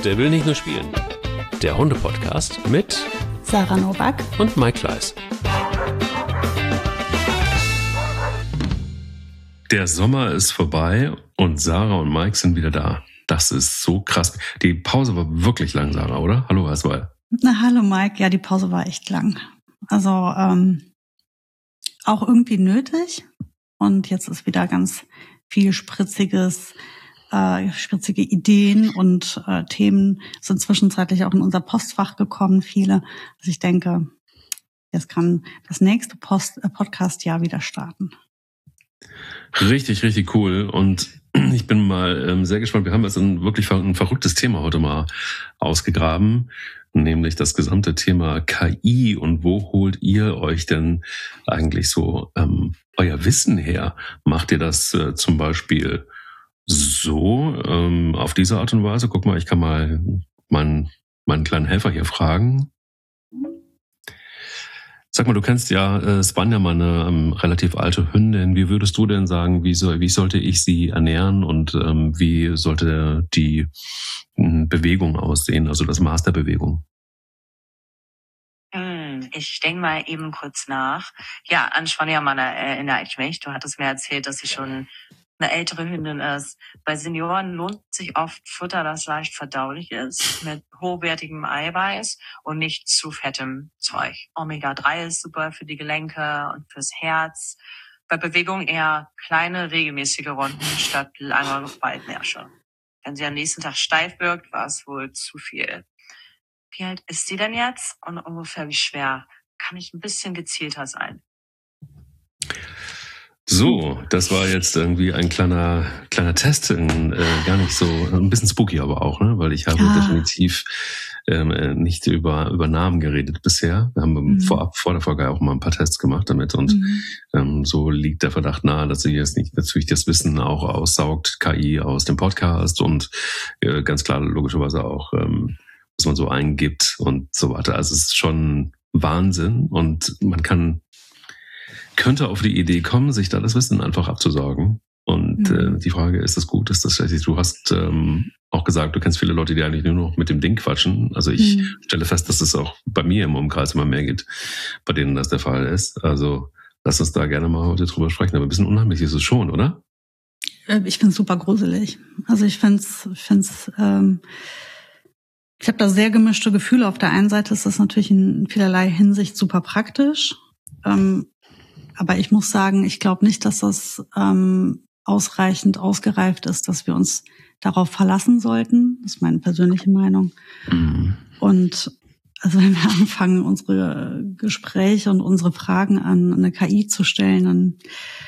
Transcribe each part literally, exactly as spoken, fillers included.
Der will nicht nur spielen. Der Hunde-Podcast mit Sarah Novak und Mike Kleiss. Der Sommer ist vorbei und Sarah und Mike sind wieder da. Das ist so krass. Die Pause war wirklich lang, Sarah, oder? Hallo, Haswell. Na, hallo, Mike. Ja, die Pause war echt lang. Also ähm, auch irgendwie nötig. Und jetzt ist wieder ganz viel spritziges, äh, spritzige Ideen und äh, Themen sind zwischenzeitlich auch in unser Postfach gekommen, viele. Also ich denke, jetzt kann das nächste Post, äh, Podcast-Jahr wieder starten. Richtig, richtig cool. Und ich bin mal ähm, sehr gespannt. Wir haben jetzt ein wirklich ver- ein verrücktes Thema heute mal ausgegraben, nämlich das gesamte Thema K I. Und wo holt ihr euch denn eigentlich so ähm, euer Wissen her? Macht ihr das äh, zum Beispiel so, ähm, auf diese Art und Weise? Guck mal, ich kann mal meinen, meinen kleinen Helfer hier fragen. Sag mal, du kennst ja äh, Spanja, meine ähm, relativ alte Hündin. Wie würdest du denn sagen, wie, soll, wie sollte ich sie ernähren und ähm, wie sollte die äh, Bewegung aussehen, also das Maß der Bewegung? Ich denke mal eben kurz nach. Ja, an Spanja Mann erinnere ich mich. Du hattest mir erzählt, dass sie schon eine ältere Hündin ist. Bei Senioren lohnt sich oft Futter, das leicht verdaulich ist, mit hochwertigem Eiweiß und nicht zu fettem Zeug. Omega drei ist super für die Gelenke und fürs Herz. Bei Bewegung eher kleine, regelmäßige Runden statt lange Waldmärsche. Wenn sie am nächsten Tag steif wirkt, war es wohl zu viel. Wie alt ist sie denn jetzt und ungefähr wie schwer? Kann ich ein bisschen gezielter sein? So, das war jetzt irgendwie ein kleiner kleiner Test, in, äh, gar nicht so, ein bisschen spooky aber auch, ne? Weil ich habe ja. definitiv ähm, nicht über über Namen geredet bisher. Wir haben mhm. vorab vor der Folge auch mal ein paar Tests gemacht damit und mhm. ähm, so liegt der Verdacht nahe, dass sie jetzt nicht natürlich das Wissen auch aussaugt, K I aus dem Podcast und äh, ganz klar logischerweise auch ähm, was man so eingibt und so weiter. Also es ist schon Wahnsinn und man kann könnte auf die Idee kommen, sich da das Wissen einfach abzusaugen. Und mhm. äh, die Frage, ist das gut? Ist das richtig? Du hast ähm, auch gesagt, du kennst viele Leute, die eigentlich nur noch mit dem Ding quatschen. Also ich mhm. stelle fest, dass es auch bei mir im Umkreis immer mehr gibt, bei denen das der Fall ist. Also lass uns da gerne mal heute drüber sprechen. Aber ein bisschen unheimlich ist es schon, oder? Ich finde es super gruselig. Also ich finde es, ich finde es, ähm, ich habe da sehr gemischte Gefühle. Auf der einen Seite ist das natürlich in vielerlei Hinsicht super praktisch. Ähm, Aber ich muss sagen, ich glaube nicht, dass das ähm, ausreichend ausgereift ist, dass wir uns darauf verlassen sollten. Das ist meine persönliche Meinung. Mhm. Und also wenn wir anfangen, unsere Gespräche und unsere Fragen an eine K I zu stellen, dann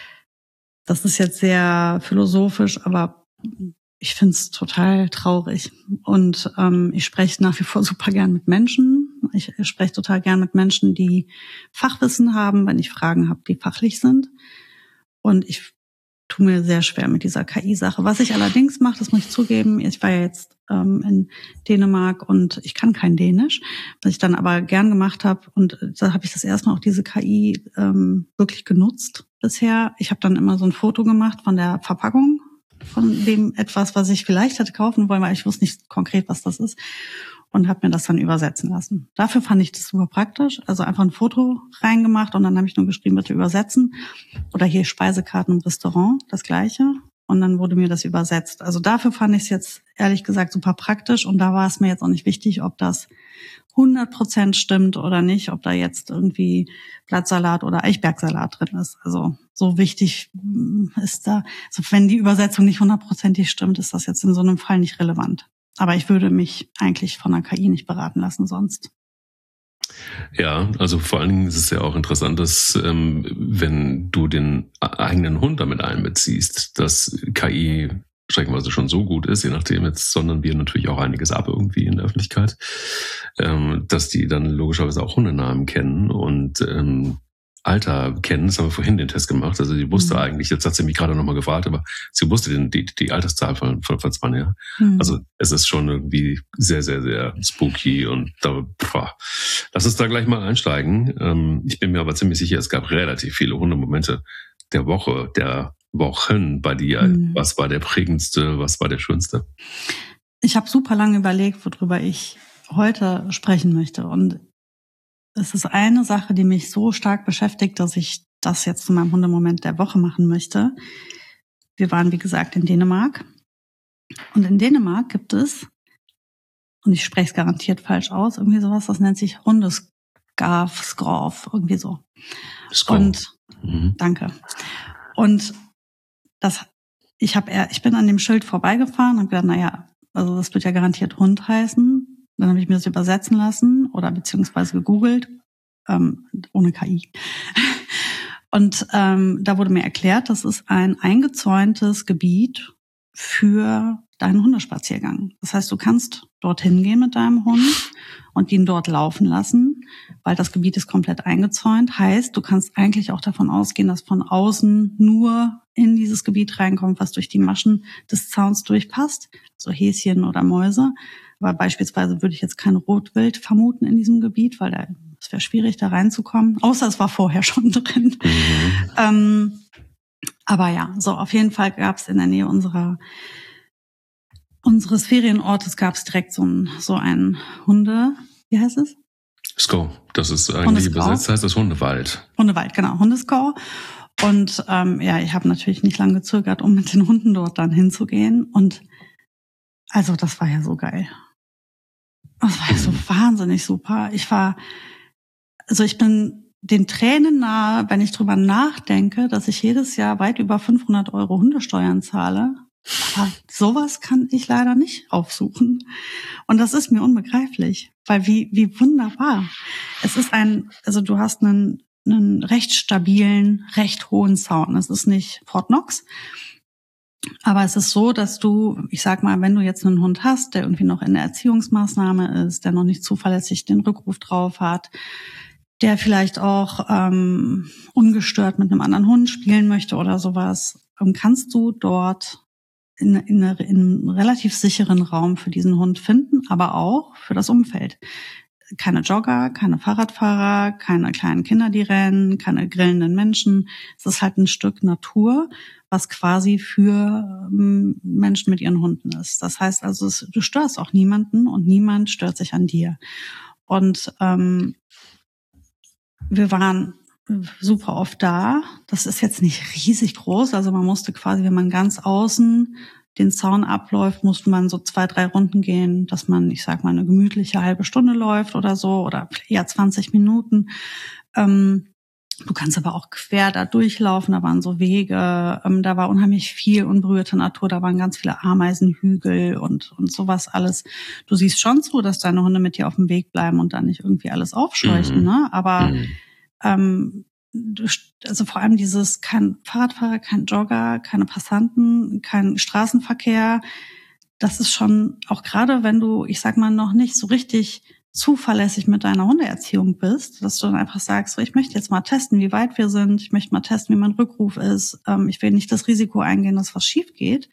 das ist jetzt sehr philosophisch, aber ich finde es total traurig. Und ähm, ich spreche nach wie vor super gern mit Menschen. Ich spreche total gern mit Menschen, die Fachwissen haben, wenn ich Fragen habe, die fachlich sind. Und ich tue mir sehr schwer mit dieser K I-Sache. Was ich allerdings mache, das muss ich zugeben, ich war ja jetzt ähm, in Dänemark und ich kann kein Dänisch, was ich dann aber gern gemacht habe. Und da habe ich das erste Mal auch diese K I ähm, wirklich genutzt bisher. Ich habe dann immer so ein Foto gemacht von der Verpackung, von dem etwas, was ich vielleicht hätte kaufen wollen, weil ich wusste nicht konkret, was das ist. Und habe mir das dann übersetzen lassen. Dafür fand ich das super praktisch. Also einfach ein Foto reingemacht und dann habe ich nur geschrieben, bitte übersetzen. Oder hier Speisekarten im Restaurant, das Gleiche. Und dann wurde mir das übersetzt. Also dafür fand ich es jetzt ehrlich gesagt super praktisch. Und da war es mir jetzt auch nicht wichtig, ob das hundert Prozent stimmt oder nicht, ob da jetzt irgendwie Blattsalat oder Eichbergsalat drin ist. Also so wichtig ist da, also wenn die Übersetzung nicht hundertprozentig stimmt, ist das jetzt in so einem Fall nicht relevant. Aber ich würde mich eigentlich von einer K I nicht beraten lassen sonst. Ja, also vor allen Dingen ist es ja auch interessant, dass ähm, wenn du den eigenen Hund damit einbeziehst, dass K I streckenweise schon so gut ist, je nachdem, jetzt sondern wir natürlich auch einiges ab irgendwie in der Öffentlichkeit, ähm, dass die dann logischerweise auch Hundenamen kennen und ähm, Alter kennen. Das haben wir vorhin den Test gemacht. Also sie wusste mhm. eigentlich, jetzt hat sie mich gerade nochmal gefragt, aber sie wusste den, die, die Alterszahl von, von, von Spanja. Mhm. Also es ist schon irgendwie sehr, sehr, sehr spooky und da, boah. Lass uns da gleich mal einsteigen. Ähm, ich bin mir aber ziemlich sicher, es gab relativ viele Hundemomente der Woche, der Wochen bei dir. Mhm. Was war der prägendste, was war der schönste? ich habe super lange überlegt, worüber ich heute sprechen möchte. Und es ist eine Sache, die mich so stark beschäftigt, dass ich das jetzt zu meinem Hundemoment der Woche machen möchte. Wir waren, wie gesagt, in Dänemark. Und in Dänemark gibt es, und ich spreche es garantiert falsch aus, irgendwie sowas, das nennt sich Hundescarf, Scarf, irgendwie so. Scarf. Und mhm. Danke. Und das, ich habe, ich bin an dem Schild vorbeigefahren und gedacht, naja, also das wird ja garantiert Hund heißen. Dann habe ich mir das übersetzen lassen oder beziehungsweise gegoogelt, ähm, ohne K I. Und ähm, da wurde mir erklärt, das ist ein eingezäuntes Gebiet für deinen Hundespaziergang. Das heißt, du kannst dorthin gehen mit deinem Hund und ihn dort laufen lassen, weil das Gebiet ist komplett eingezäunt. Heißt, du kannst eigentlich auch davon ausgehen, dass von außen nur in dieses Gebiet reinkommt, was durch die Maschen des Zauns durchpasst, so Häschen oder Mäuse. Aber beispielsweise würde ich jetzt kein Rotwild vermuten in diesem Gebiet, weil da, es wäre schwierig, da reinzukommen. Außer es war vorher schon drin. Mhm. Ähm, aber ja, so auf jeden Fall gab es in der Nähe unserer unseres Ferienortes gab es direkt so ein so ein Hunde, wie heißt es? Sko. Das ist eigentlich übersetzt, heißt das Hundewald. Hundewald, genau, Hundesko. Und ähm, ja, ich habe natürlich nicht lange gezögert, um mit den Hunden dort dann hinzugehen. Und also das war ja so geil. Das war ja so wahnsinnig super. Ich war, also ich bin den Tränen nahe, wenn ich drüber nachdenke, dass ich jedes Jahr weit über fünfhundert Euro Hundesteuern zahle. Aber sowas kann ich leider nicht aufsuchen. Und das ist mir unbegreiflich, weil wie wie wunderbar. Es ist ein, also du hast einen, einen recht stabilen, recht hohen Zaun. Es ist nicht Fort Knox. Aber es ist so, dass du, ich sag mal, wenn du jetzt einen Hund hast, der irgendwie noch in der Erziehungsmaßnahme ist, der noch nicht zuverlässig den Rückruf drauf hat, der vielleicht auch ähm, ungestört mit einem anderen Hund spielen möchte oder sowas, kannst du dort in, in, eine, in einen relativ sicheren Raum für diesen Hund finden, aber auch für das Umfeld. Keine Jogger, keine Fahrradfahrer, keine kleinen Kinder, die rennen, keine grillenden Menschen. Es ist halt ein Stück Natur, was quasi für ähm, Menschen mit ihren Hunden ist. Das heißt also, es, du störst auch niemanden und niemand stört sich an dir. Und ähm, wir waren super oft da. Das ist jetzt nicht riesig groß. Also man musste quasi, wenn man ganz außen den Zaun abläuft, musste man so zwei, drei Runden gehen, dass man, ich sag mal, eine gemütliche halbe Stunde läuft oder so oder eher zwanzig Minuten. Ähm, du kannst aber auch quer da durchlaufen. Da waren so Wege. Ähm, da war unheimlich viel unberührte Natur. Da waren ganz viele Ameisenhügel und und sowas alles. Du siehst schon zu, dass deine Hunde mit dir auf dem Weg bleiben und dann nicht irgendwie alles aufscheuchen, mhm. ne? Aber mhm. ähm, also vor allem dieses, kein Fahrradfahrer, kein Jogger, keine Passanten, kein Straßenverkehr. Das ist schon, auch gerade wenn du, ich sag mal, noch nicht so richtig zuverlässig mit deiner Hundeerziehung bist, dass du dann einfach sagst, so, ich möchte jetzt mal testen, wie weit wir sind, ich möchte mal testen, wie mein Rückruf ist, ähm, ich will nicht das Risiko eingehen, dass was schief geht,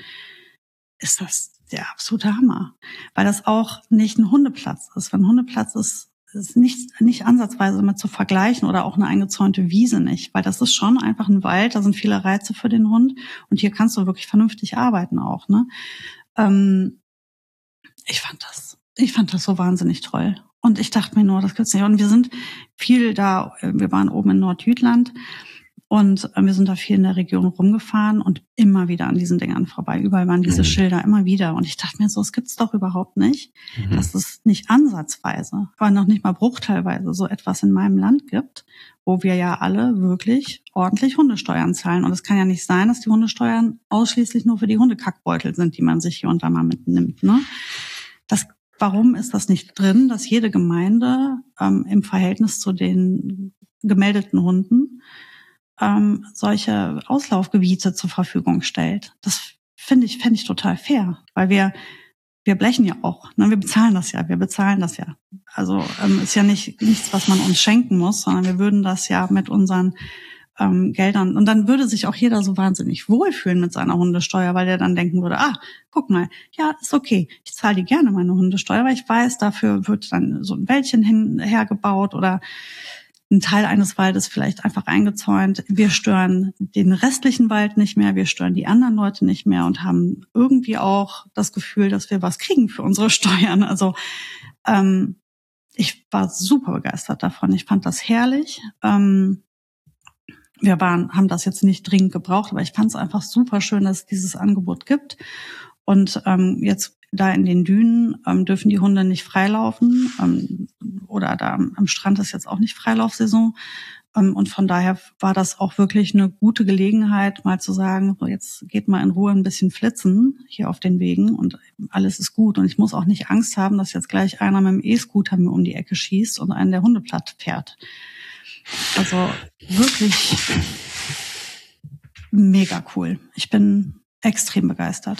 ist das der absolute Hammer. Weil das auch nicht ein Hundeplatz ist. Wenn ein Hundeplatz ist, ist nicht, nicht ansatzweise mit zu vergleichen oder auch eine eingezäunte Wiese nicht, weil das ist schon einfach ein Wald, da sind viele Reize für den Hund und hier kannst du wirklich vernünftig arbeiten auch, ne? Ähm, ich fand das, ich fand das so wahnsinnig toll. Und ich dachte mir nur, das gibt's nicht. Und wir sind viel da, wir waren oben in Nordjütland und wir sind da viel in der Region rumgefahren und immer wieder an diesen Dingern vorbei. Überall waren diese mhm. Schilder, immer wieder. Und ich dachte mir so, es gibt's doch überhaupt nicht, mhm. dass es nicht ansatzweise, aber noch nicht mal bruchteilweise so etwas in meinem Land gibt, wo wir ja alle wirklich ordentlich Hundesteuern zahlen. Und es kann ja nicht sein, dass die Hundesteuern ausschließlich nur für die Hundekackbeutel sind, die man sich hier und da mal mitnimmt, ne? Das, warum ist das nicht drin, dass jede Gemeinde ähm, im Verhältnis zu den gemeldeten Hunden ähm, solche Auslaufgebiete zur Verfügung stellt? Das finde ich, fände ich total fair, weil wir wir blechen ja auch, ne? Wir bezahlen das ja, wir bezahlen das ja. Also ähm, ist ja nicht nichts, was man uns schenken muss, sondern wir würden das ja mit unseren ähm, Geldern, und dann würde sich auch jeder so wahnsinnig wohlfühlen mit seiner Hundesteuer, weil der dann denken würde, ah, guck mal, ja, ist okay, ich zahle die gerne meine Hundesteuer, weil ich weiß, dafür wird dann so ein Wäldchen hin, hergebaut oder ein Teil eines Waldes vielleicht einfach eingezäunt. Wir stören den restlichen Wald nicht mehr, wir stören die anderen Leute nicht mehr und haben irgendwie auch das Gefühl, dass wir was kriegen für unsere Steuern. Also ähm, ich war super begeistert davon. Ich fand das herrlich. Ähm, wir waren, haben das jetzt nicht dringend gebraucht, aber ich fand es einfach super schön, dass es dieses Angebot gibt. Und ähm, jetzt da in den Dünen ähm, dürfen die Hunde nicht freilaufen ähm, oder da am, am Strand ist jetzt auch nicht Freilaufsaison. Ähm, und von daher war das auch wirklich eine gute Gelegenheit, mal zu sagen, so jetzt geht mal in Ruhe ein bisschen flitzen hier auf den Wegen und alles ist gut. Und ich muss auch nicht Angst haben, dass jetzt gleich einer mit dem E-Scooter mir um die Ecke schießt und einen der Hunde platt fährt. Also wirklich mega cool. Ich bin extrem begeistert.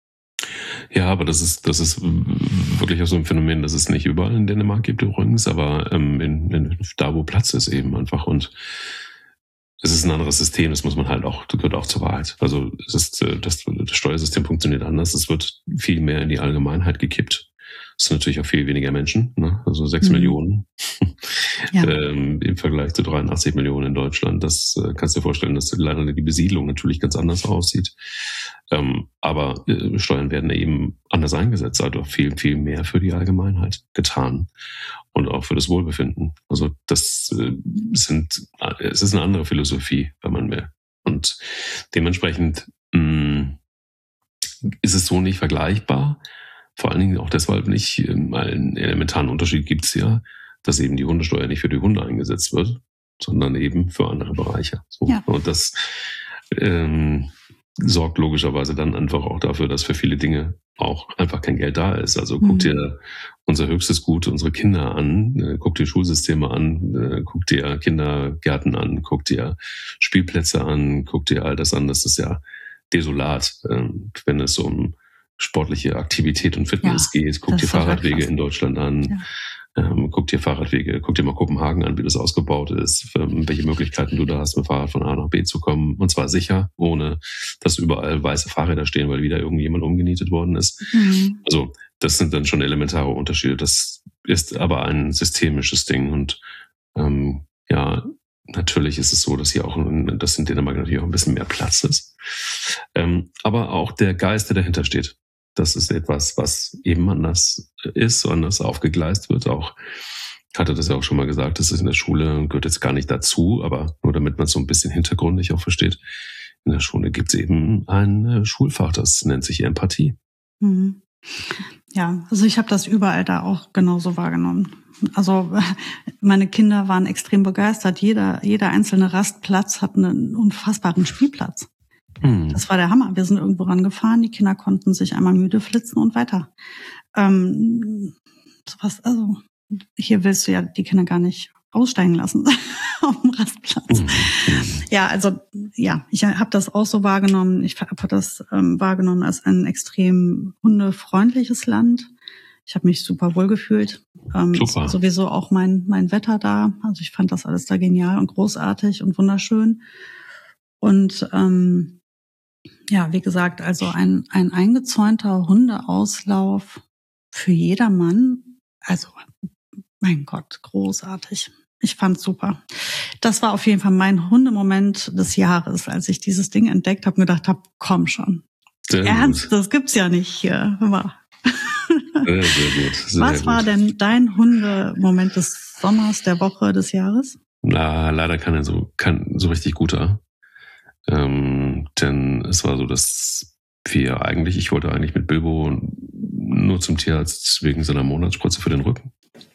Ja, aber das ist das ist wirklich auch so ein Phänomen, das es nicht überall in Dänemark gibt übrigens, aber ähm, in, in, da, wo Platz ist eben einfach. Und es ist ein anderes System, das muss man halt auch, das gehört auch zur Wahrheit. Also es ist, das, das Steuersystem funktioniert anders, es wird viel mehr in die Allgemeinheit gekippt. Es sind natürlich auch viel weniger Menschen, ne? Also sechs mhm. Millionen ja. ähm, im Vergleich zu dreiundachtzig Millionen in Deutschland. Das äh, kannst du dir vorstellen, dass leider die Besiedlung natürlich ganz anders aussieht. Ähm, aber äh, Steuern werden eben anders eingesetzt, also viel, viel mehr für die Allgemeinheit getan und auch für das Wohlbefinden. Also das äh, sind, äh, es ist eine andere Philosophie, wenn man will. Und dementsprechend mh, ist es so nicht vergleichbar. Vor allen Dingen auch deshalb nicht, weil einen elementaren Unterschied gibt es ja, dass eben die Hundesteuer nicht für die Hunde eingesetzt wird, sondern eben für andere Bereiche. So. Ja. Und das ähm, sorgt logischerweise dann einfach auch dafür, dass für viele Dinge auch einfach kein Geld da ist. Also mhm. guck dir unser höchstes Gut, unsere Kinder an, äh, guck dir Schulsysteme an, äh, guck dir Kindergärten an, guck dir Spielplätze an, guck dir all das an. Das ist ja desolat, äh, wenn es um sportliche Aktivität und Fitness ja, geht. Guck dir Fahrradwege in Deutschland an. Ja. Ähm, guck dir Fahrradwege, guck dir mal Kopenhagen an, wie das ausgebaut ist, ähm, welche Möglichkeiten du da hast, mit dem Fahrrad von A nach B zu kommen. Und zwar sicher, ohne dass überall weiße Fahrräder stehen, weil wieder irgendjemand umgenietet worden ist. Mhm. Also das sind dann schon elementare Unterschiede. Das ist aber ein systemisches Ding. Und ähm, ja, natürlich ist es so, dass hier auch, dass in Dänemark natürlich auch ein bisschen mehr Platz ist. Ähm, aber auch der Geist, der dahinter steht. Das ist etwas, was eben anders ist, anders aufgegleist wird. Auch hatte das ja auch schon mal gesagt, das ist in der Schule, gehört jetzt gar nicht dazu, aber nur damit man so ein bisschen hintergründig auch versteht. In der Schule gibt es eben ein Schulfach, das nennt sich Empathie. Mhm. Ja, also ich habe das überall da auch genauso wahrgenommen. Also meine Kinder waren extrem begeistert. Jeder, jeder einzelne Rastplatz hat einen unfassbaren Spielplatz. Hm. Das war der Hammer. Wir sind irgendwo rangefahren, die Kinder konnten sich einmal müde flitzen und weiter. Ähm, sowas, also hier willst du ja die Kinder gar nicht aussteigen lassen auf dem Rastplatz. Hm. Ja, also ja, ich habe das auch so wahrgenommen. Ich habe das ähm, wahrgenommen als ein extrem hundefreundliches Land. Ich habe mich super wohl gefühlt. Ähm, super. Sowieso auch mein mein Wetter da. Also ich fand das alles da genial und großartig und wunderschön. Und ähm, ja, wie gesagt, also ein ein eingezäunter Hundeauslauf für jedermann. Also mein Gott, großartig. Ich fand's super. Das war auf jeden Fall mein Hundemoment des Jahres, als ich dieses Ding entdeckt habe und gedacht habe, komm schon. Sehr Ernst, gut. Das gibt's ja nicht hier. Hör mal. Sehr, sehr gut. Sehr Was gut. war denn dein Hundemoment des Sommers, der Woche, des Jahres? Na, leider kein so, kein so richtig guter. Ähm, denn es war so, dass wir eigentlich, ich wollte eigentlich mit Bilbo nur zum Tierarzt wegen seiner Monatsspritze für den Rücken.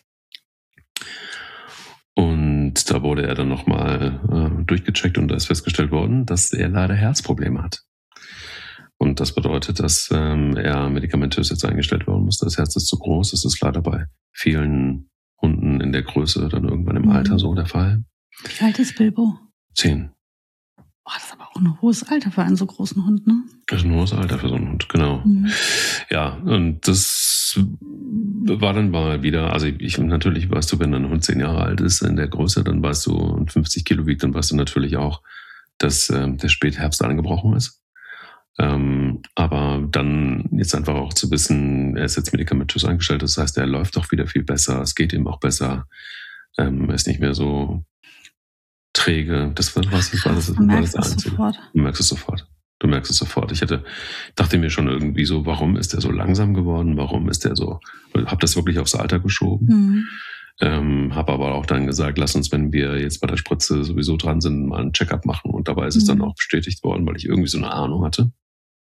Und da wurde er dann nochmal äh, durchgecheckt und da ist festgestellt worden, dass er leider Herzprobleme hat. Und das bedeutet, dass ähm, er medikamentös jetzt eingestellt werden muss. Das Herz ist zu groß. Das ist leider bei vielen Hunden in der Größe dann irgendwann im mhm. Alter so der Fall. Wie alt ist Bilbo? Zehn. Oh, das ist aber auch ein hohes Alter für einen so großen Hund, ne? Das ist ein hohes Alter für so einen Hund, genau. Mhm. Ja, und das war dann mal wieder, also ich natürlich weißt du, wenn ein Hund zehn Jahre alt ist in der Größe, dann weißt du, und fünfzig Kilo wiegt, dann weißt du natürlich auch, dass äh, der Spätherbst angebrochen ist. Ähm, aber dann jetzt einfach auch zu wissen, er ist jetzt medikamentös eingestellt, das heißt, er läuft auch wieder viel besser, es geht ihm auch besser, ähm, er ist nicht mehr so träge. Das war, was war das, Man war merkt das es Einzige. sofort. Du merkst es sofort. Du merkst es sofort. Ich hatte, dachte mir schon irgendwie so, warum ist der so langsam geworden? Warum ist der so, hab das wirklich aufs Alter geschoben. Mhm. Ähm, habe aber auch dann gesagt, lass uns, wenn wir jetzt bei der Spritze sowieso dran sind, mal einen Check-up machen. Und dabei ist es Mhm. dann auch bestätigt worden, weil ich irgendwie so eine Ahnung hatte.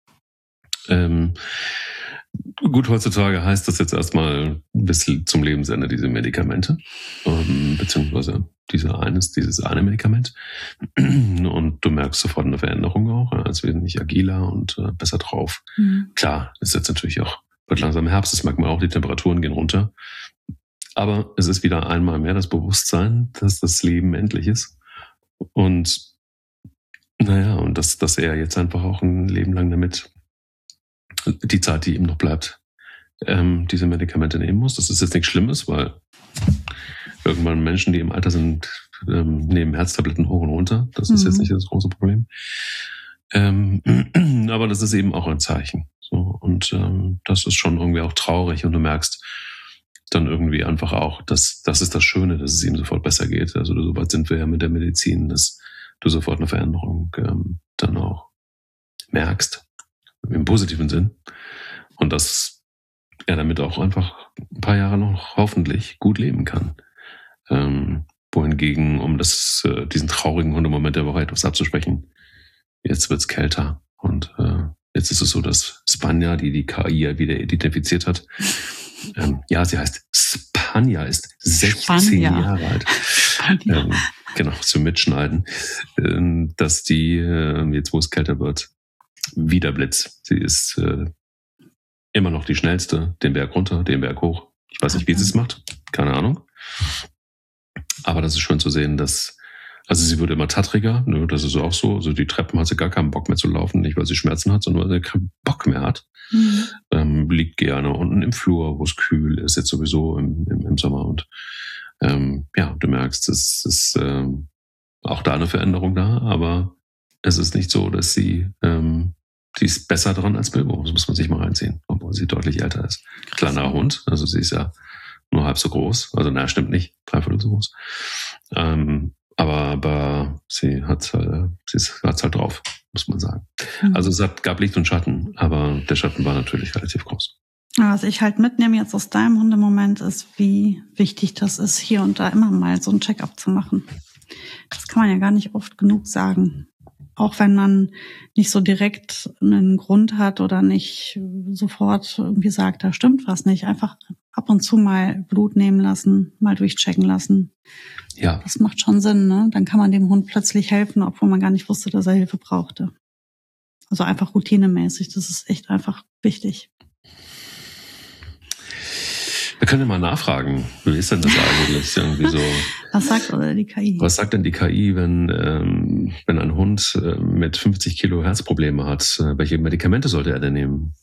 Ähm, gut, heutzutage heißt das jetzt erstmal bis zum Lebensende diese Medikamente, ähm, beziehungsweise diese eines, dieses eine Medikament. Und du merkst sofort eine Veränderung auch, er ist wesentlich agiler und äh, besser drauf. Mhm. Klar, ist jetzt natürlich auch, wird langsam Herbst, das merkt man auch, die Temperaturen gehen runter. Aber es ist wieder einmal mehr das Bewusstsein, dass das Leben endlich ist. Und naja, und dass, dass er jetzt einfach auch ein Leben lang damit die Zeit, die ihm noch bleibt, ähm, diese Medikamente nehmen muss. Das ist jetzt nichts Schlimmes, weil irgendwann Menschen, die im Alter sind, ähm, nehmen Herztabletten hoch und runter. Das ist Mhm. jetzt nicht das große Problem. Ähm, aber das ist eben auch ein Zeichen. So, und ähm, das ist schon irgendwie auch traurig. Und du merkst dann irgendwie einfach auch, dass das ist das Schöne, dass es ihm sofort besser geht. Also so weit sind wir ja mit der Medizin, dass du sofort eine Veränderung ähm, dann auch merkst, im positiven Sinn. Und dass er damit auch einfach ein paar Jahre noch hoffentlich gut leben kann. Ähm, wohingegen, um das, äh, diesen traurigen Hundemoment der Woche etwas abzusprechen, jetzt wird's kälter. Und äh, jetzt ist es so, dass Spanja, die die K I ja wieder identifiziert hat, ähm, ja, sie heißt Spanja, ist sechzehn Spanja. Jahre alt. Ähm, genau, zum Mitschneiden. Ähm, dass die, äh, jetzt wo es kälter wird, wieder Blitz. Sie ist äh, immer noch die schnellste, den Berg runter, den Berg hoch. Ich weiß nicht, wie sie es macht. Keine Ahnung. Aber das ist schön zu sehen, dass, also sie wird immer tattriger, ne, das ist auch so. Also die Treppen hat sie gar keinen Bock mehr zu laufen, nicht weil sie Schmerzen hat, sondern weil sie keinen Bock mehr hat. Mhm. Ähm, liegt gerne unten im Flur, wo es kühl ist, jetzt sowieso im, im, im Sommer. Und ähm, ja, du merkst, es ist ähm, auch da eine Veränderung da, aber es ist nicht so, dass sie, ähm, sie ist besser dran als Bilbo, das muss man sich mal reinziehen, obwohl sie deutlich älter ist. Kleinerer Hund, also sie ist ja nur halb so groß, also na, stimmt nicht, dreiviertel so groß. Ähm, aber, aber sie hat äh, sie hat's halt drauf, muss man sagen. Mhm. Also es hat, gab Licht und Schatten, aber der Schatten war natürlich relativ groß. Was ich halt mitnehme jetzt aus deinem Hundemoment ist, wie wichtig das ist, hier und da immer mal so ein Check-up zu machen. Das kann man ja gar nicht oft genug sagen. Auch wenn man nicht so direkt einen Grund hat oder nicht sofort irgendwie sagt, da stimmt was nicht. Einfach ab und zu mal Blut nehmen lassen, mal durchchecken lassen. Ja. Das macht schon Sinn, ne? Dann kann man dem Hund plötzlich helfen, obwohl man gar nicht wusste, dass er Hilfe brauchte. Also einfach routinemäßig. Das ist echt einfach wichtig. Wir können ja mal nachfragen, wie ist denn das eigentlich? Irgendwie so. Was sagt oder die K I? Was sagt denn die K I, wenn, ähm, wenn ein Hund äh, mit fünfzig Kilo Herzprobleme hat? Äh, welche Medikamente sollte er denn nehmen?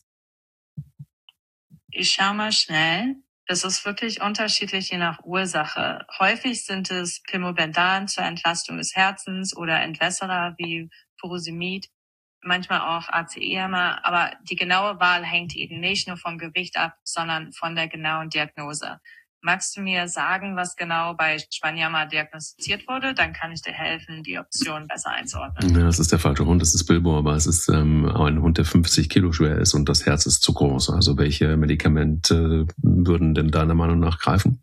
Ich schau mal schnell. Das ist wirklich unterschiedlich je nach Ursache. Häufig sind es Pimobendan zur Entlastung des Herzens oder Entwässerer wie Furosemid. Manchmal auch A C E-Hämmer, aber die genaue Wahl hängt eben nicht nur vom Gewicht ab, sondern von der genauen Diagnose. Magst du mir sagen, was genau bei Spaniama diagnostiziert wurde? Dann kann ich dir helfen, die Option besser einzuordnen. Ja, das ist der falsche Hund, das ist Bilbo, aber es ist ähm, ein Hund, der fünfzig Kilo schwer ist und das Herz ist zu groß. Also welche Medikamente würden denn deiner Meinung nach greifen?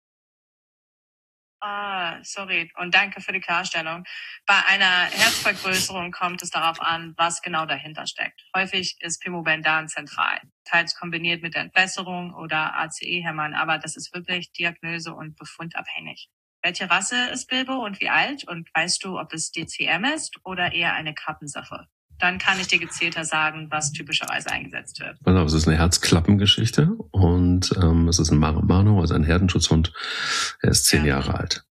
Ah, sorry. Und danke für die Klarstellung. Bei einer Herzvergrößerung kommt es darauf an, was genau dahinter steckt. Häufig ist Pimobendan zentral, teils kombiniert mit Entwässerung oder A C E-Hämmern, aber das ist wirklich diagnose- und befundabhängig. Welche Rasse ist Bilbo und wie alt? Und weißt du, ob es D C M ist oder eher eine Krabbensache? Dann kann ich dir gezielter sagen, was typischerweise eingesetzt wird. Also es ist eine Herzklappengeschichte und ähm, es ist ein Maremano, also ein Herdenschutzhund. Er ist zehn ja. Jahre alt.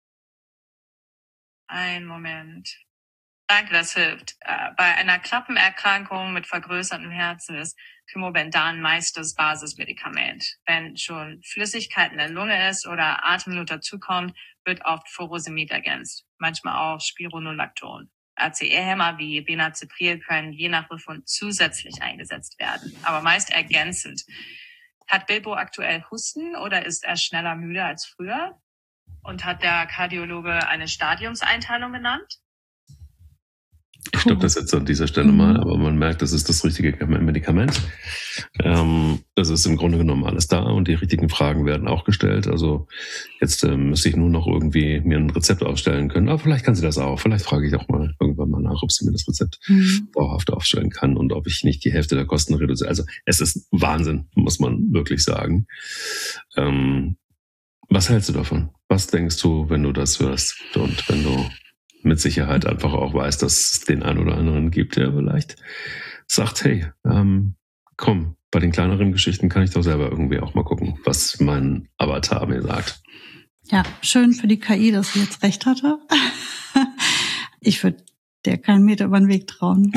Ein Moment. Danke, das hilft. Äh, bei einer Klappenerkrankung mit vergrößertem Herzen ist Pimobendan meist das Basismedikament. Wenn schon Flüssigkeit in der Lunge ist oder Atemnot dazukommt, wird oft Furosemid ergänzt. Manchmal auch Spironolacton. A C E-Hämmer wie Benazepril können je nach Befund zusätzlich eingesetzt werden, aber meist ergänzend. Hat Bilbo aktuell Husten oder ist er schneller müde als früher? Und hat der Kardiologe eine Stadiumseinteilung genannt? Ich stoppe das jetzt an dieser Stelle mal, aber man merkt, das ist das richtige Medikament. Ähm, das ist im Grunde genommen alles da und die richtigen Fragen werden auch gestellt. Also jetzt ähm, müsste ich nur noch irgendwie mir ein Rezept ausstellen können. Aber vielleicht kann sie das auch. Vielleicht frage ich auch mal irgendwann mal nach, ob sie mir das Rezept mhm. dauerhaft aufstellen kann und ob ich nicht die Hälfte der Kosten reduziere. Also es ist Wahnsinn, muss man wirklich sagen. Ähm, was hältst du davon? Was denkst du, wenn du das hörst und wenn du mit Sicherheit einfach auch weiß, dass es den einen oder anderen gibt, der vielleicht sagt, hey, ähm, komm, bei den kleineren Geschichten kann ich doch selber irgendwie auch mal gucken, was mein Avatar mir sagt. Ja, schön für die K I, dass sie jetzt recht hatte. Ich würde der keinen Meter über den Weg trauen.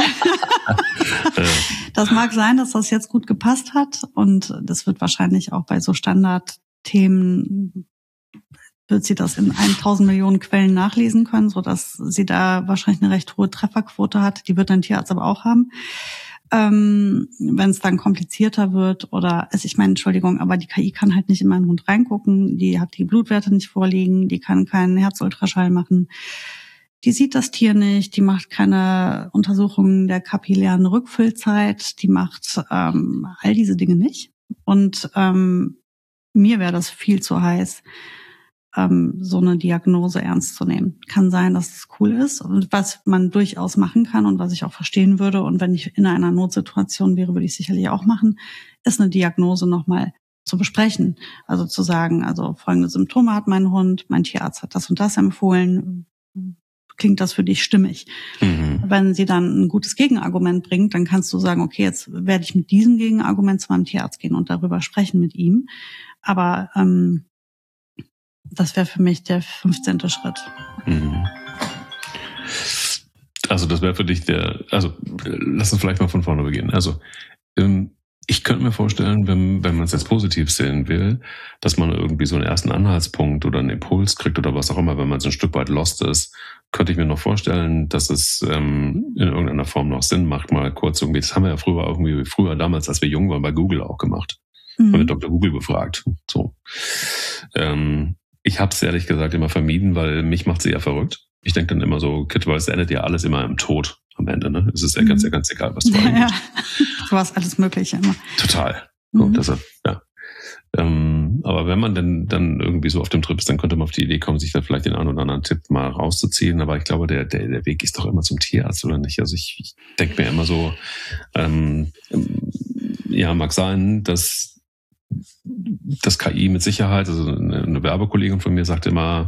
Das mag sein, dass das jetzt gut gepasst hat und das wird wahrscheinlich auch bei so Standardthemen wird sie das in tausend Millionen Quellen nachlesen können, so dass sie da wahrscheinlich eine recht hohe Trefferquote hat. Die wird ein Tierarzt aber auch haben. Ähm, wenn es dann komplizierter wird oder, also ich meine, Entschuldigung, aber die K I kann halt nicht in meinen Hund reingucken, die hat die Blutwerte nicht vorliegen, die kann keinen Herzultraschall machen, die sieht das Tier nicht, die macht keine Untersuchungen der kapillären Rückfüllzeit, die macht ähm, all diese Dinge nicht. Und ähm, mir wäre das viel zu heiß, ähm, so eine Diagnose ernst zu nehmen. Kann sein, dass es cool ist und was man durchaus machen kann und was ich auch verstehen würde. Und wenn ich in einer Notsituation wäre, würde ich sicherlich auch machen, ist eine Diagnose nochmal zu besprechen. Also zu sagen, also folgende Symptome hat mein Hund, mein Tierarzt hat das und das empfohlen. Klingt das für dich stimmig? Mhm. Wenn sie dann ein gutes Gegenargument bringt, dann kannst du sagen, okay, jetzt werde ich mit diesem Gegenargument zu meinem Tierarzt gehen und darüber sprechen mit ihm. Aber ähm, das wäre für mich der fünfzehnte Schritt. Mhm. Also das wäre für dich der, also lass uns vielleicht mal von vorne beginnen. Also ähm, ich könnte mir vorstellen, wenn, wenn man es jetzt positiv sehen will, dass man irgendwie so einen ersten Anhaltspunkt oder einen Impuls kriegt oder was auch immer, wenn man so ein Stück weit lost ist, könnte ich mir noch vorstellen, dass es ähm, in irgendeiner Form noch Sinn macht, mal kurz irgendwie, das haben wir ja früher irgendwie, früher damals, als wir jung waren, bei Google auch gemacht. Mhm. Haben wir Doktor Google befragt. So. Ähm, ich habe es ehrlich gesagt immer vermieden, weil mich macht sie ja verrückt. Ich denke dann immer so, Kid, weil es endet ja alles immer im Tod am Ende, ne? Es ist ja ganz, ja ganz egal, was du ja, ja. Du hast alles Mögliche immer. Total. So, mhm. deshalb, ja. Ähm, aber wenn man denn dann irgendwie so auf dem Trip ist, dann könnte man auf die Idee kommen, sich da vielleicht den einen oder anderen Tipp mal rauszuziehen. Aber ich glaube, der, der, der Weg ist doch immer zum Tierarzt, oder nicht? Also ich, ich denke mir immer so, ähm, ja, mag sein, dass das K I mit Sicherheit, also eine, eine Werbekollegin von mir sagt immer,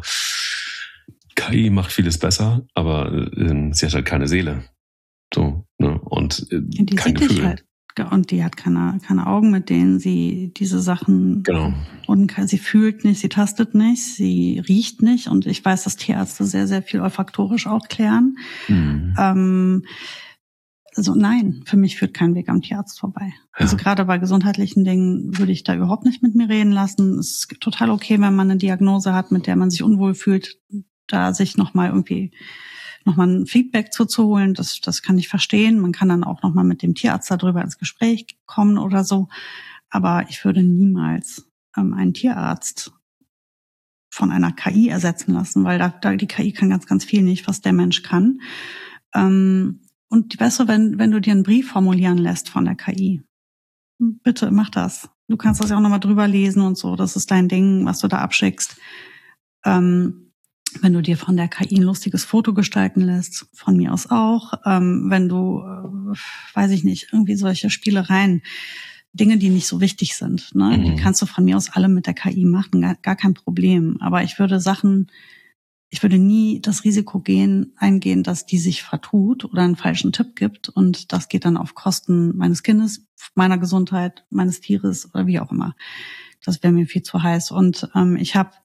K I macht vieles besser, aber äh, sie hat halt keine Seele. So, ne? Und äh, die kein sieht Gefühl. Halt. Und die hat keine, keine Augen, mit denen sie diese Sachen, genau. Und sie fühlt nicht, sie tastet nicht, sie riecht nicht. Und ich weiß, dass Tierärzte sehr, sehr viel olfaktorisch auch klären. Mhm. Ähm, also nein, für mich führt kein Weg am Tierarzt vorbei. Ja. Also gerade bei gesundheitlichen Dingen würde ich da überhaupt nicht mit mir reden lassen. Es ist total okay, wenn man eine Diagnose hat, mit der man sich unwohl fühlt, da sich nochmal irgendwie nochmal ein Feedback zuzuholen, das, das kann ich verstehen. Man kann dann auch nochmal mit dem Tierarzt darüber ins Gespräch kommen oder so. Aber ich würde niemals ähm, einen Tierarzt von einer K I ersetzen lassen, weil da, da die K I kann ganz, ganz viel nicht, was der Mensch kann. Ähm, und weißt du, wenn, wenn du dir einen Brief formulieren lässt von der K I, bitte mach das. Du kannst das ja auch nochmal drüber lesen und so. Das ist dein Ding, was du da abschickst. Ähm, Wenn du dir von der K I ein lustiges Foto gestalten lässt, von mir aus auch. Ähm, wenn du, äh, weiß ich nicht, irgendwie solche Spielereien, Dinge, die nicht so wichtig sind, ne, mhm. die kannst du von mir aus alle mit der K I machen, gar, gar kein Problem. Aber ich würde Sachen, ich würde nie das Risiko gehen, eingehen, dass die sich vertut oder einen falschen Tipp gibt und das geht dann auf Kosten meines Kindes, meiner Gesundheit, meines Tieres oder wie auch immer. Das wäre mir viel zu heiß. Und ähm, ich habe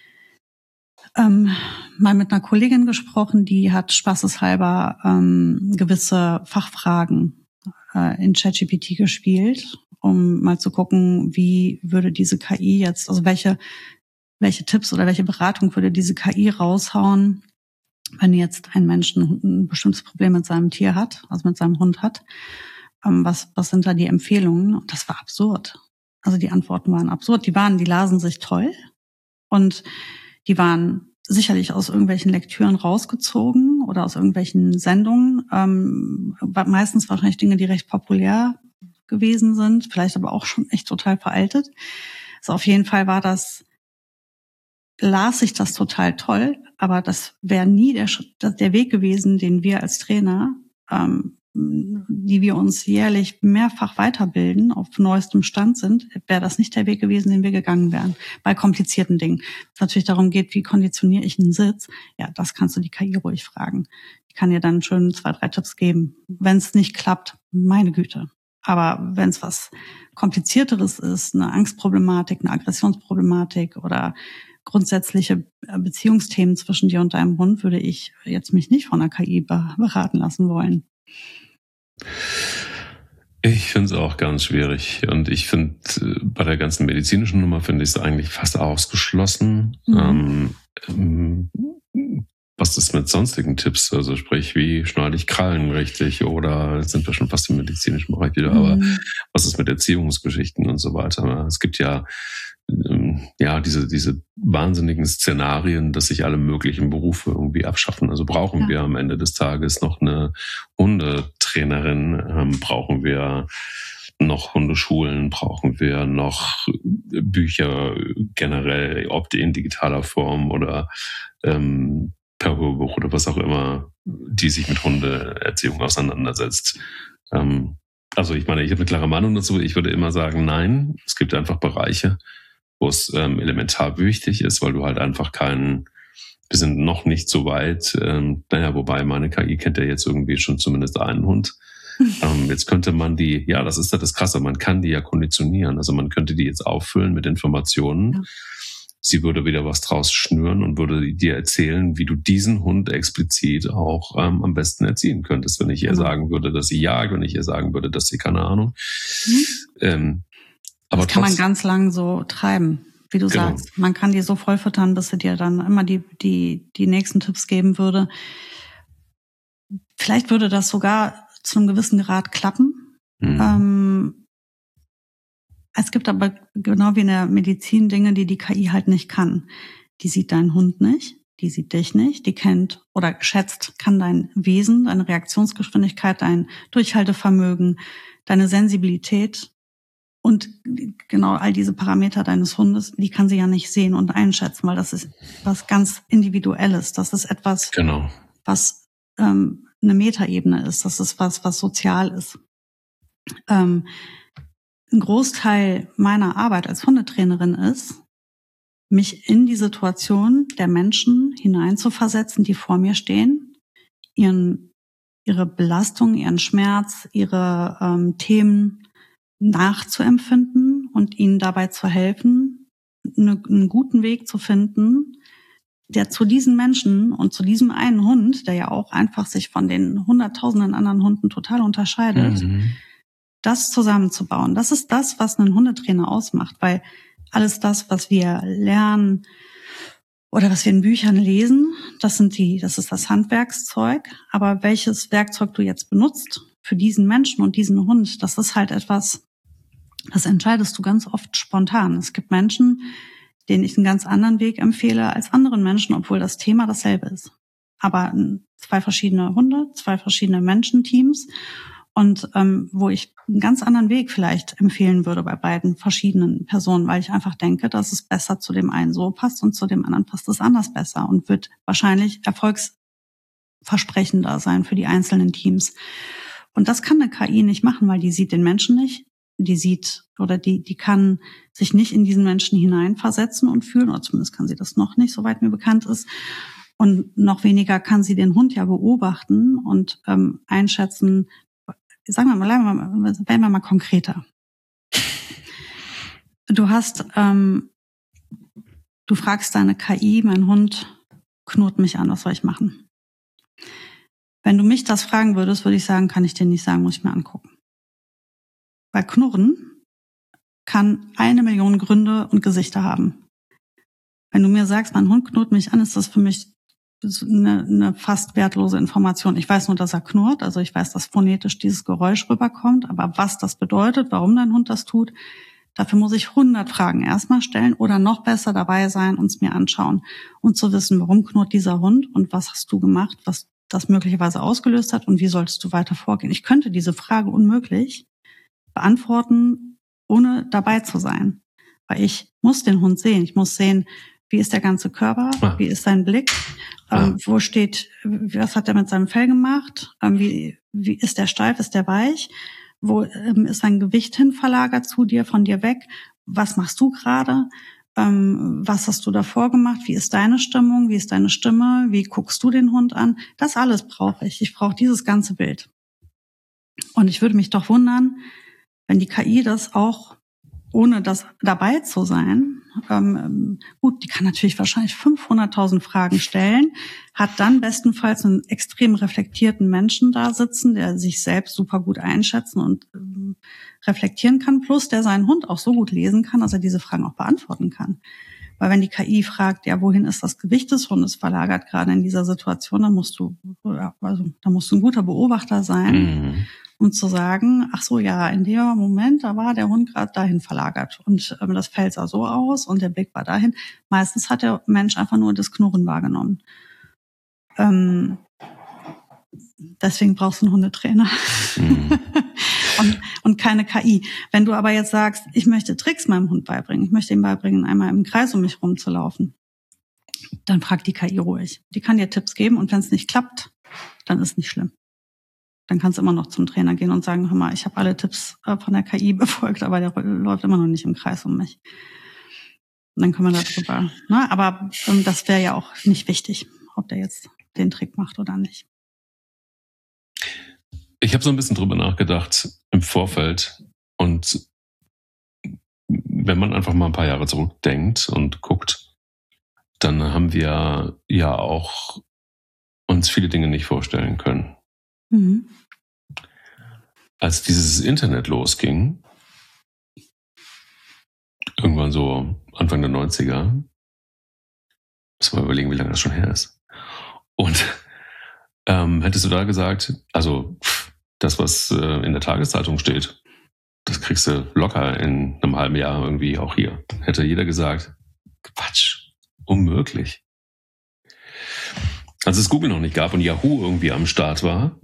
Ähm, mal mit einer Kollegin gesprochen, die hat spaßeshalber ähm, gewisse Fachfragen äh, in ChatGPT gespielt, um mal zu gucken, wie würde diese K I jetzt, also welche welche Tipps oder welche Beratung würde diese K I raushauen, wenn jetzt ein Mensch ein, ein bestimmtes Problem mit seinem Tier hat, also mit seinem Hund hat. Ähm, was was sind da die Empfehlungen? Und das war absurd. Also die Antworten waren absurd. Die waren, die lasen sich toll und Die waren sicherlich aus irgendwelchen Lektüren rausgezogen oder aus irgendwelchen Sendungen. Ähm, meistens wahrscheinlich Dinge, die recht populär gewesen sind, vielleicht aber auch schon echt total veraltet. Also auf jeden Fall war das, las ich das total toll, aber das wäre nie der, der Weg gewesen, den wir als Trainer, ähm, die wir uns jährlich mehrfach weiterbilden, auf neuestem Stand sind, wäre das nicht der Weg gewesen, den wir gegangen wären. Bei komplizierten Dingen. Es natürlich darum geht, wie konditioniere ich einen Sitz? Ja, das kannst du die K I ruhig fragen. Ich kann dir dann schön zwei, drei Tipps geben. Wenn es nicht klappt, meine Güte. Aber wenn es was Komplizierteres ist, eine Angstproblematik, eine Aggressionsproblematik oder grundsätzliche Beziehungsthemen zwischen dir und deinem Hund, würde ich jetzt mich nicht von der K I beraten lassen wollen. Ich finde es auch ganz schwierig. Und ich finde, bei der ganzen medizinischen Nummer finde ich es eigentlich fast ausgeschlossen. Mhm. Ähm, was ist mit sonstigen Tipps? Also sprich, wie schneide ich Krallen richtig? Oder sind wir schon fast im medizinischen Bereich wieder? Mhm. Aber was ist mit Erziehungsgeschichten und so weiter? Es gibt ja ja, diese, diese wahnsinnigen Szenarien, dass sich alle möglichen Berufe irgendwie abschaffen. Also brauchen ja. wir am Ende des Tages noch eine Hundetrainerin, ähm, brauchen wir noch Hundeschulen, brauchen wir noch Bücher generell, ob die in digitaler Form oder ähm, per Hörbuch oder was auch immer, die sich mit Hundeerziehung auseinandersetzt. Ähm, also ich meine, ich habe eine klare Meinung dazu. Ich würde immer sagen, nein, es gibt einfach Bereiche, wo es ähm, elementar wichtig ist, weil du halt einfach keinen, wir sind noch nicht so weit, ähm, naja, wobei meine K I kennt ja jetzt irgendwie schon zumindest einen Hund. ähm, jetzt könnte man die, ja, das ist ja das Krasse, man kann die ja konditionieren, also man könnte die jetzt auffüllen mit Informationen. Ja. Sie würde wieder was draus schnüren und würde dir erzählen, wie du diesen Hund explizit auch ähm, am besten erziehen könntest, wenn ich ihr mhm. sagen würde, dass sie jagt, wenn ich ihr sagen würde, dass sie, keine Ahnung, mhm. ähm, Aber das kann trotzdem, man ganz lang so treiben, wie du genau. sagst. Man kann die so voll füttern, bis sie dir dann immer die, die, die nächsten Tipps geben würde. Vielleicht würde das sogar zu einem gewissen Grad klappen. Mhm. Ähm, es gibt aber genau wie in der Medizin Dinge, die die K I halt nicht kann. Die sieht deinen Hund nicht, die sieht dich nicht, die kennt oder schätzt, kann dein Wesen, deine Reaktionsgeschwindigkeit, dein Durchhaltevermögen, deine Sensibilität und genau all diese Parameter deines Hundes, die kann sie ja nicht sehen und einschätzen, weil das ist was ganz Individuelles. Das ist etwas, genau. was ähm, eine Metaebene ist. Das ist was, was sozial ist. Ähm, ein Großteil meiner Arbeit als Hundetrainerin ist, mich in die Situation der Menschen hineinzuversetzen, die vor mir stehen, ihren, ihre Belastung, ihren Schmerz, ihre ähm, Themen nachzuempfinden und ihnen dabei zu helfen, eine, einen guten Weg zu finden, der zu diesen Menschen und zu diesem einen Hund, der ja auch einfach sich von den hunderttausenden anderen Hunden total unterscheidet, mhm. das zusammenzubauen. Das ist das, was einen Hundetrainer ausmacht, weil alles das, was wir lernen oder was wir in Büchern lesen, das sind die, das ist das Handwerkszeug. Aber welches Werkzeug du jetzt benutzt für diesen Menschen und diesen Hund, das ist halt etwas, das entscheidest du ganz oft spontan. Es gibt Menschen, denen ich einen ganz anderen Weg empfehle als anderen Menschen, obwohl das Thema dasselbe ist. Aber zwei verschiedene Hunde, zwei verschiedene Menschenteams und ähm, wo ich einen ganz anderen Weg vielleicht empfehlen würde bei beiden verschiedenen Personen, weil ich einfach denke, dass es besser zu dem einen so passt und zu dem anderen passt es anders besser und wird wahrscheinlich erfolgsversprechender sein für die einzelnen Teams. Und das kann eine K I nicht machen, weil die sieht den Menschen nicht. Die sieht oder die die kann sich nicht in diesen Menschen hineinversetzen und fühlen, oder zumindest kann sie das noch nicht, soweit mir bekannt ist. Und noch weniger kann sie den Hund ja beobachten und ähm, einschätzen. Sagen wir mal, werden wir mal konkreter. Du hast, ähm, du fragst deine K I, mein Hund knurrt mich an, was soll ich machen? Wenn du mich das fragen würdest, würde ich sagen, kann ich dir nicht sagen, muss ich mir angucken. Weil Knurren kann eine Million Gründe und Gesichter haben. Wenn du mir sagst, mein Hund knurrt mich an, ist das für mich eine, eine fast wertlose Information. Ich weiß nur, dass er knurrt, also ich weiß, dass phonetisch dieses Geräusch rüberkommt, aber was das bedeutet, warum dein Hund das tut, Dafür muss ich hundert Fragen erstmal stellen oder noch besser dabei sein und es mir anschauen und zu wissen, warum knurrt dieser Hund und was hast du gemacht, was das möglicherweise ausgelöst hat und wie solltest du weiter vorgehen. Ich könnte diese Frage unmöglich beantworten, ohne dabei zu sein. Weil ich muss den Hund sehen. Ich muss sehen, wie ist der ganze Körper, ah. wie ist sein Blick, ah. ähm, wo steht, was hat er mit seinem Fell gemacht, ähm, wie, wie ist der steif, ist der weich, wo ähm, ist sein Gewicht hin verlagert zu dir, von dir weg, was machst du gerade, ähm, was hast du davor gemacht, wie ist deine Stimmung, wie ist deine Stimme, wie guckst du den Hund an, das alles brauche ich. Ich brauche dieses ganze Bild. Und ich würde mich doch wundern, wenn die K I das auch, ohne das dabei zu sein, ähm, gut, die kann natürlich wahrscheinlich fünfhunderttausend Fragen stellen, hat dann bestenfalls einen extrem reflektierten Menschen da sitzen, der sich selbst super gut einschätzen und ähm, reflektieren kann, plus der seinen Hund auch so gut lesen kann, dass er diese Fragen auch beantworten kann. Weil wenn die K I fragt, ja, wohin ist das Gewicht des Hundes verlagert gerade in dieser Situation, dann musst du, also da musst du ein guter Beobachter sein. Mhm. Und zu sagen, ach so, ja, in dem Moment, da war der Hund gerade dahin verlagert und ähm, das Fell sah so aus und der Blick war dahin. Meistens hat der Mensch einfach nur das Knurren wahrgenommen. Ähm, deswegen brauchst du einen Hundetrainer mhm. und, und keine K I. Wenn du aber jetzt sagst, ich möchte Tricks meinem Hund beibringen, ich möchte ihm beibringen, einmal im Kreis um mich rumzulaufen, dann frag die K I ruhig. Die kann dir Tipps geben und wenn es nicht klappt, dann ist nicht schlimm. Dann kannst du immer noch zum Trainer gehen und sagen, hör mal, ich habe alle Tipps von der K I befolgt, aber der läuft immer noch nicht im Kreis um mich. Und dann können wir darüber, ne? Aber ähm, das wäre ja auch nicht wichtig, ob der jetzt den Trick macht oder nicht. Ich habe so ein bisschen drüber nachgedacht im Vorfeld und wenn man einfach mal ein paar Jahre zurückdenkt und guckt, dann haben wir ja auch uns viele Dinge nicht vorstellen können. Mhm. Als dieses Internet losging, irgendwann so Anfang der neunziger, muss man überlegen, wie lange das schon her ist. Und ähm, hättest du da gesagt, also das, was äh, in der Tageszeitung steht, das kriegst du locker in einem halben Jahr irgendwie auch hier. Hätte jeder gesagt, Quatsch, unmöglich. Als es Google noch nicht gab und Yahoo irgendwie am Start war,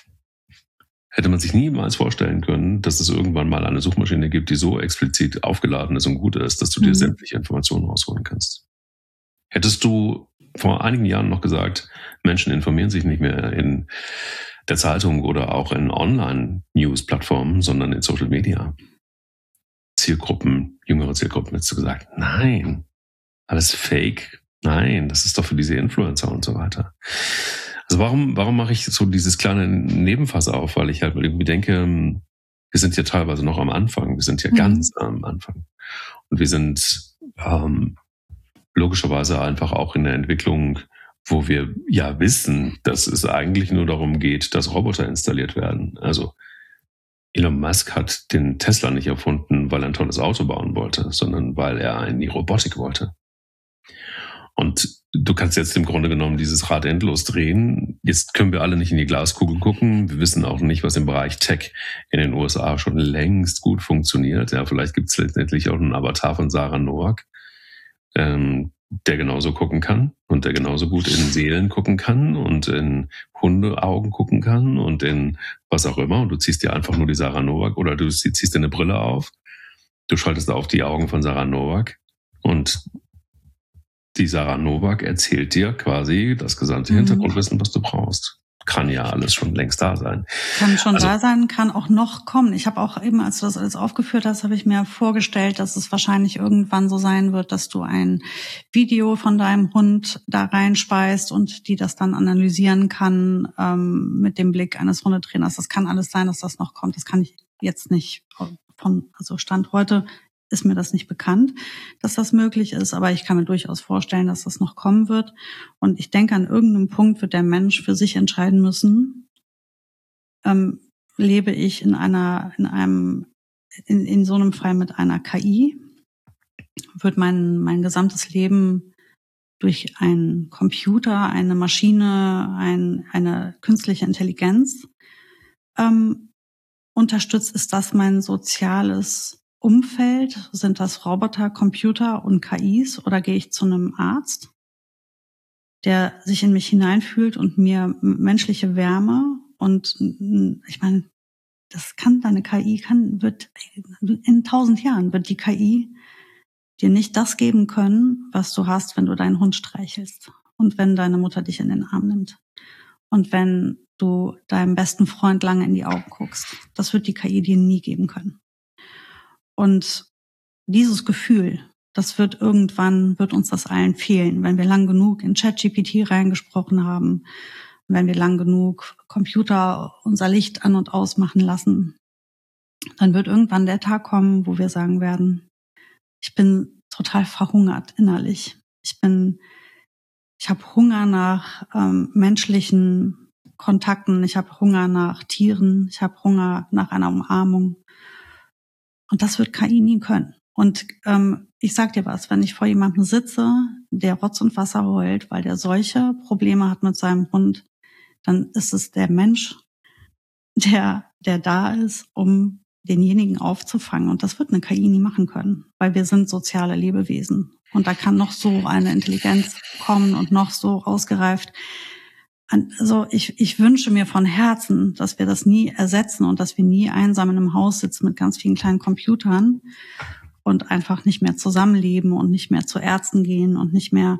hätte man sich niemals vorstellen können, dass es irgendwann mal eine Suchmaschine gibt, die so explizit aufgeladen ist und gut ist, dass du dir mhm. sämtliche Informationen rausholen kannst. Hättest du vor einigen Jahren noch gesagt, Menschen informieren sich nicht mehr in der Zeitung oder auch in Online-News-Plattformen, sondern in Social Media. Zielgruppen, jüngere Zielgruppen, hättest du gesagt, nein, alles Fake, nein, das ist doch für diese Influencer und so weiter. Also warum, warum mache ich so dieses kleine Nebenfass auf? Weil ich halt irgendwie denke, wir sind ja teilweise noch am Anfang. Wir sind ja mhm. ganz am Anfang. Und wir sind ähm, logischerweise einfach auch in der Entwicklung, wo wir ja wissen, dass es eigentlich nur darum geht, dass Roboter installiert werden. Also Elon Musk hat den Tesla nicht erfunden, weil er ein tolles Auto bauen wollte, sondern weil er in die Robotik wollte. Und du kannst jetzt im Grunde genommen dieses Rad endlos drehen. Jetzt können wir alle nicht in die Glaskugel gucken. Wir wissen auch nicht, was im Bereich Tech in den U S A schon längst gut funktioniert. Ja, vielleicht gibt es letztendlich auch einen Avatar von Sarah Nowak, ähm, der genauso gucken kann und der genauso gut in Seelen gucken kann und in Hundeaugen gucken kann und in was auch immer. Und du ziehst dir einfach nur die Sarah Nowak oder du ziehst dir eine Brille auf. Du schaltest auf die Augen von Sarah Nowak und die Sarah Nowak erzählt dir quasi das gesamte mhm. Hintergrundwissen, was du brauchst. Kann ja alles schon längst da sein. Kann schon also, da sein, kann auch noch kommen. Ich habe auch eben, als du das alles aufgeführt hast, habe ich mir vorgestellt, dass es wahrscheinlich irgendwann so sein wird, dass du ein Video von deinem Hund da reinspeist und die das dann analysieren kann ähm, mit dem Blick eines Hundetrainers. Das kann alles sein, dass das noch kommt. Das kann ich jetzt nicht von, also Stand heute ist mir das nicht bekannt, dass das möglich ist, aber ich kann mir durchaus vorstellen, dass das noch kommen wird. Und ich denke, an irgendeinem Punkt wird der Mensch für sich entscheiden müssen, ähm, lebe ich in einer, in einem, in, in so einem Fall mit einer K I, wird mein, mein gesamtes Leben durch einen Computer, eine Maschine, ein, eine künstliche Intelligenz ähm, unterstützt, ist das mein soziales Umfeld? Sind das Roboter, Computer und K Is oder gehe ich zu einem Arzt, der sich in mich hineinfühlt und mir menschliche Wärme und ich meine, das kann deine K I, kann, wird in tausend Jahren wird die K I dir nicht das geben können, was du hast, wenn du deinen Hund streichelst und wenn deine Mutter dich in den Arm nimmt und wenn du deinem besten Freund lange in die Augen guckst. Das wird die K I dir nie geben können. Und dieses Gefühl, das wird irgendwann, wird uns das allen fehlen, wenn wir lang genug in ChatGPT reingesprochen haben, wenn wir lang genug Computer unser Licht an- und ausmachen lassen. Dann wird irgendwann der Tag kommen, wo wir sagen werden, ich bin total verhungert innerlich. Ich bin, ich habe Hunger nach ähm, menschlichen Kontakten, ich habe Hunger nach Tieren, ich habe Hunger nach einer Umarmung. Und das wird K I nie können. Und ähm, ich sag dir was, wenn ich vor jemandem sitze, der Rotz und Wasser heult, weil der solche Probleme hat mit seinem Hund, dann ist es der Mensch, der der da ist, um denjenigen aufzufangen. Und das wird eine K I nie machen können, weil wir sind soziale Lebewesen. Und da kann noch so eine Intelligenz kommen und noch so ausgereift. Also ich, ich wünsche mir von Herzen, dass wir das nie ersetzen und dass wir nie einsam in einem Haus sitzen mit ganz vielen kleinen Computern und einfach nicht mehr zusammenleben und nicht mehr zu Ärzten gehen und nicht mehr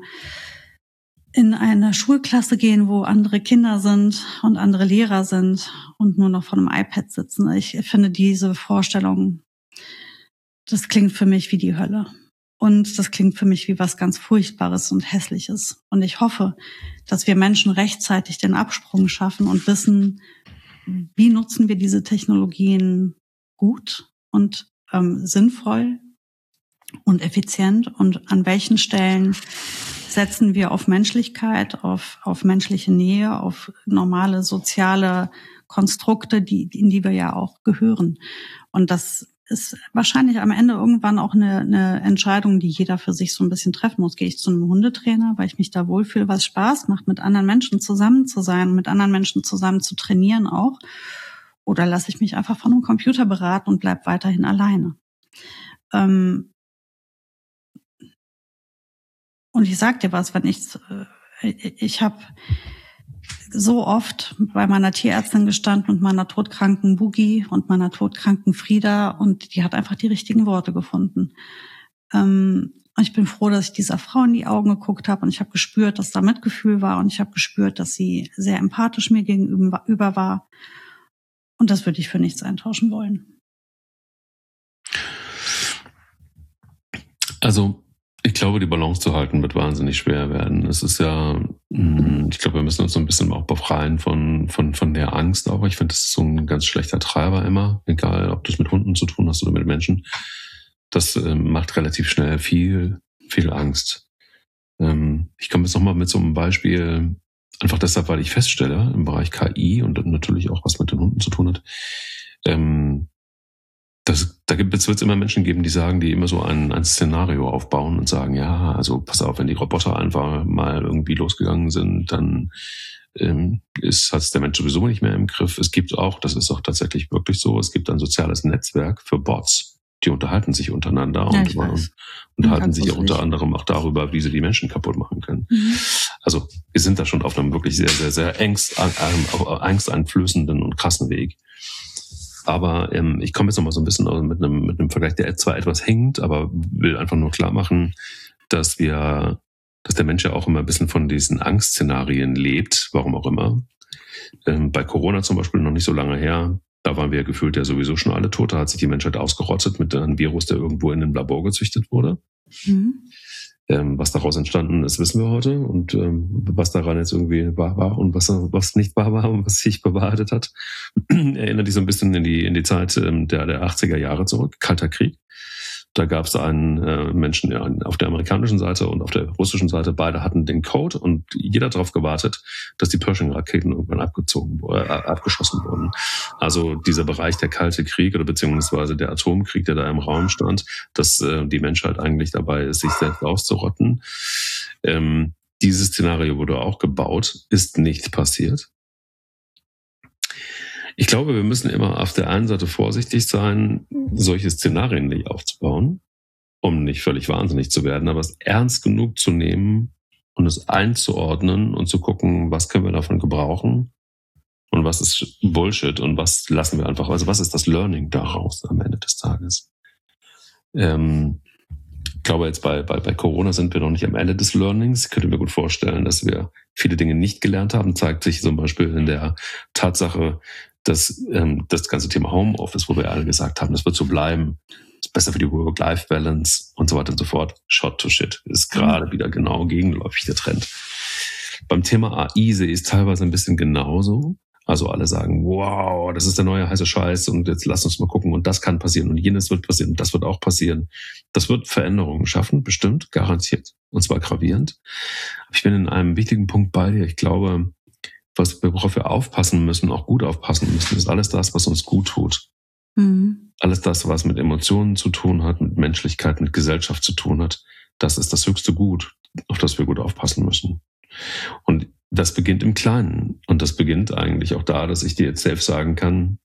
in eine Schulklasse gehen, wo andere Kinder sind und andere Lehrer sind und nur noch vor einem iPad sitzen. Ich finde diese Vorstellung, das klingt für mich wie die Hölle. Und das klingt für mich wie was ganz Furchtbares und Hässliches. Und ich hoffe, dass wir Menschen rechtzeitig den Absprung schaffen und wissen, wie nutzen wir diese Technologien gut und ähm, sinnvoll und effizient und an welchen Stellen setzen wir auf Menschlichkeit, auf, auf menschliche Nähe, auf normale soziale Konstrukte, die, in die wir ja auch gehören. Und das ist wahrscheinlich am Ende irgendwann auch eine, eine Entscheidung, die jeder für sich so ein bisschen treffen muss. Gehe ich zu einem Hundetrainer, weil ich mich da wohlfühle, was Spaß macht, mit anderen Menschen zusammen zu sein, mit anderen Menschen zusammen zu trainieren auch? Oder lasse ich mich einfach von einem Computer beraten und bleib weiterhin alleine? Ähm und ich sag dir was, wenn ich, ich habe so oft bei meiner Tierärztin gestanden und meiner todkranken Boogie und meiner todkranken Frieda und die hat einfach die richtigen Worte gefunden. Ähm, und ich bin froh, dass ich dieser Frau in die Augen geguckt habe und ich habe gespürt, dass da Mitgefühl war und ich habe gespürt, dass sie sehr empathisch mir gegenüber war und das würde ich für nichts eintauschen wollen. Also ich glaube, die Balance zu halten wird wahnsinnig schwer werden. Es ist ja, ich glaube, wir müssen uns so ein bisschen auch befreien von, von, von der Angst auch. Ich finde, das ist so ein ganz schlechter Treiber immer, egal ob du es mit Hunden zu tun hast oder mit Menschen. Das ähm, macht relativ schnell viel, viel Angst. Ähm, ich komme jetzt nochmal mit so einem Beispiel, einfach deshalb, weil ich feststelle, im Bereich K I und natürlich auch was mit den Hunden zu tun hat, ähm, Das, da wird es immer Menschen geben, die sagen, die immer so ein, ein Szenario aufbauen und sagen, ja, also pass auf, wenn die Roboter einfach mal irgendwie losgegangen sind, dann ähm, ist hat es der Mensch sowieso nicht mehr im Griff. Es gibt auch, das ist auch tatsächlich wirklich so, es gibt ein soziales Netzwerk für Bots, die unterhalten sich untereinander ja, und, und unterhalten sich ja unter anderem auch darüber, wie sie die Menschen kaputt machen können. Mhm. Also wir sind da schon auf einem wirklich sehr, sehr, sehr ängst, äh, angsteinflößenden und krassen Weg. Aber ähm, ich komme jetzt noch mal so ein bisschen mit einem, mit einem Vergleich, der zwar etwas hängt, aber will einfach nur klar machen, dass wir, dass der Mensch ja auch immer ein bisschen von diesen Angstszenarien lebt, warum auch immer. Ähm, bei Corona zum Beispiel noch nicht so lange her, da waren wir ja gefühlt ja sowieso schon alle tot, da hat sich die Menschheit ausgerottet mit einem Virus, der irgendwo in einem Labor gezüchtet wurde. Mhm. Ähm, was daraus entstanden ist, wissen wir heute. Und ähm, was daran jetzt irgendwie wahr war und was, was nicht wahr war und was sich bewahrheitet hat, erinnert dich so ein bisschen in die, in die Zeit ähm, der, der achtziger Jahre zurück, Kalter Krieg. Da gab es einen äh, Menschen ja, auf der amerikanischen Seite und auf der russischen Seite. Beide hatten den Code und jeder darauf gewartet, dass die Pershing-Raketen irgendwann abgezogen, äh, abgeschossen wurden. Also dieser Bereich der Kalte Krieg oder beziehungsweise der Atomkrieg, der da im Raum stand, dass äh, die Menschheit eigentlich dabei ist, sich selbst auszurotten. Ähm, dieses Szenario wurde auch gebaut, ist nicht passiert. Ich glaube, wir müssen immer auf der einen Seite vorsichtig sein, solche Szenarien nicht aufzubauen, um nicht völlig wahnsinnig zu werden, aber es ernst genug zu nehmen und es einzuordnen und zu gucken, was können wir davon gebrauchen und was ist Bullshit und was lassen wir einfach, also was ist das Learning daraus am Ende des Tages. Ähm, ich glaube, jetzt bei, bei, bei Corona sind wir noch nicht am Ende des Learnings. Ich könnte mir gut vorstellen, dass wir viele Dinge nicht gelernt haben. Zeigt sich zum Beispiel in der Tatsache, dass ähm, das ganze Thema Homeoffice, wo wir alle gesagt haben, das wird so bleiben, ist besser für die Work-Life-Balance und so weiter und so fort. Shot to shit ist gerade wieder genau gegenläufig der Trend. Beim Thema A I sehe ich es teilweise ein bisschen genauso. Also alle sagen, wow, das ist der neue heiße Scheiß und jetzt lass uns mal gucken und das kann passieren und jenes wird passieren und das wird auch passieren. Das wird Veränderungen schaffen, bestimmt, garantiert und zwar gravierend. Aber ich bin in einem wichtigen Punkt bei dir. Ich glaube, was wir, worauf wir aufpassen müssen, auch gut aufpassen müssen, ist alles das, was uns gut tut. Mhm. Alles das, was mit Emotionen zu tun hat, mit Menschlichkeit, mit Gesellschaft zu tun hat, das ist das höchste Gut, auf das wir gut aufpassen müssen. Und das beginnt im Kleinen. Und das beginnt eigentlich auch da, dass ich dir jetzt selbst sagen kann,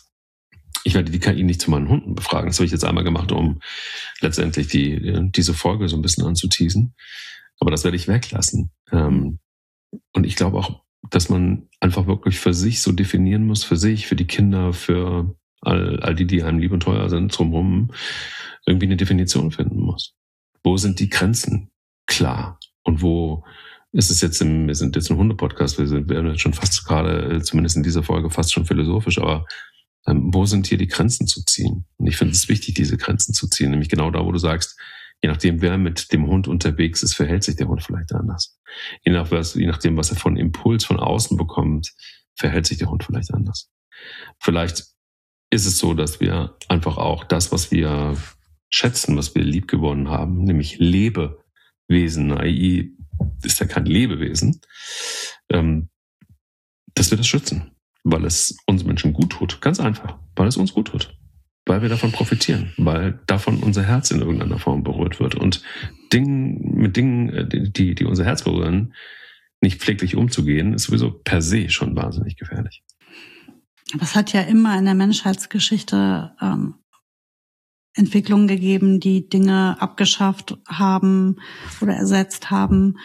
ich werde die K I nicht zu meinen Hunden befragen. Das habe ich jetzt einmal gemacht, um letztendlich die, diese Folge so ein bisschen anzuteasen. Aber das werde ich weglassen. Und ich glaube auch, dass man einfach wirklich für sich so definieren muss, für sich, für die Kinder, für all, all die, die einem lieb und teuer sind, drumherum, irgendwie eine Definition finden muss. Wo sind die Grenzen klar? Und wo ist es jetzt, im, wir sind jetzt ein Hunde-Podcast, wir sind, wir sind jetzt schon fast gerade, zumindest in dieser Folge, fast schon philosophisch, aber ähm, wo sind hier die Grenzen zu ziehen? Und ich finde es wichtig, diese Grenzen zu ziehen, nämlich genau da, wo du sagst, je nachdem, wer mit dem Hund unterwegs ist, verhält sich der Hund vielleicht anders. Je, nach was, je nachdem, was er von Impuls von außen bekommt, verhält sich der Hund vielleicht anders. Vielleicht ist es so, dass wir einfach auch das, was wir schätzen, was wir liebgewonnen haben, nämlich Lebewesen, A I ist ja kein Lebewesen, ähm, dass wir das schützen, weil es uns Menschen gut tut. Ganz einfach, weil es uns gut tut. Weil wir davon profitieren, weil davon unser Herz in irgendeiner Form berührt wird. Und Dingen, mit Dingen, die, die unser Herz berühren, nicht pfleglich umzugehen, ist sowieso per se schon wahnsinnig gefährlich. Aber es hat ja immer in der Menschheitsgeschichte ähm, Entwicklungen gegeben, die Dinge abgeschafft haben oder ersetzt haben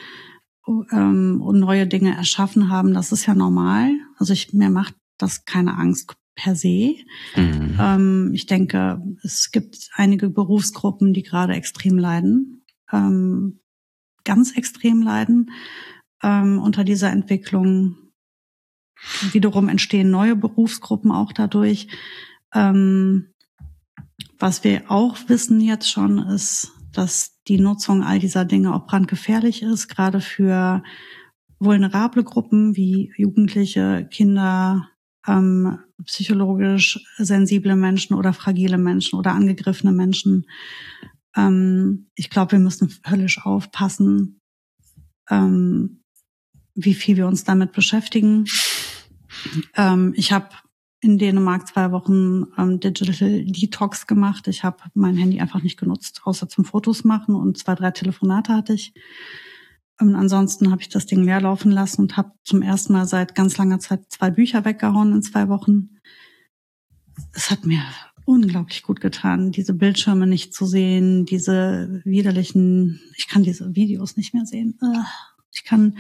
ähm, und neue Dinge erschaffen haben. Das ist ja normal. Also ich, mir macht das keine Angst per se. Mhm. Ähm, ich denke, es gibt einige Berufsgruppen, die gerade extrem leiden, ähm, ganz extrem leiden ähm, unter dieser Entwicklung. Wiederum entstehen neue Berufsgruppen auch dadurch. Ähm, Was wir auch wissen jetzt schon, ist, dass die Nutzung all dieser Dinge auch brandgefährlich ist, gerade für vulnerable Gruppen wie Jugendliche, Kinder, ähm, psychologisch sensible Menschen oder fragile Menschen oder angegriffene Menschen. Ähm, ich glaube, wir müssen höllisch aufpassen, ähm, wie viel wir uns damit beschäftigen. Ähm, ich habe in Dänemark zwei Wochen ähm, Digital Detox gemacht. Ich habe mein Handy einfach nicht genutzt, außer zum Fotos machen und zwei, drei Telefonate hatte ich. Und ansonsten habe ich das Ding leer laufen lassen und habe zum ersten Mal seit ganz langer Zeit zwei Bücher weggehauen in zwei Wochen. Es hat mir unglaublich gut getan, diese Bildschirme nicht zu sehen, diese widerlichen, ich kann diese Videos nicht mehr sehen. Ich kann...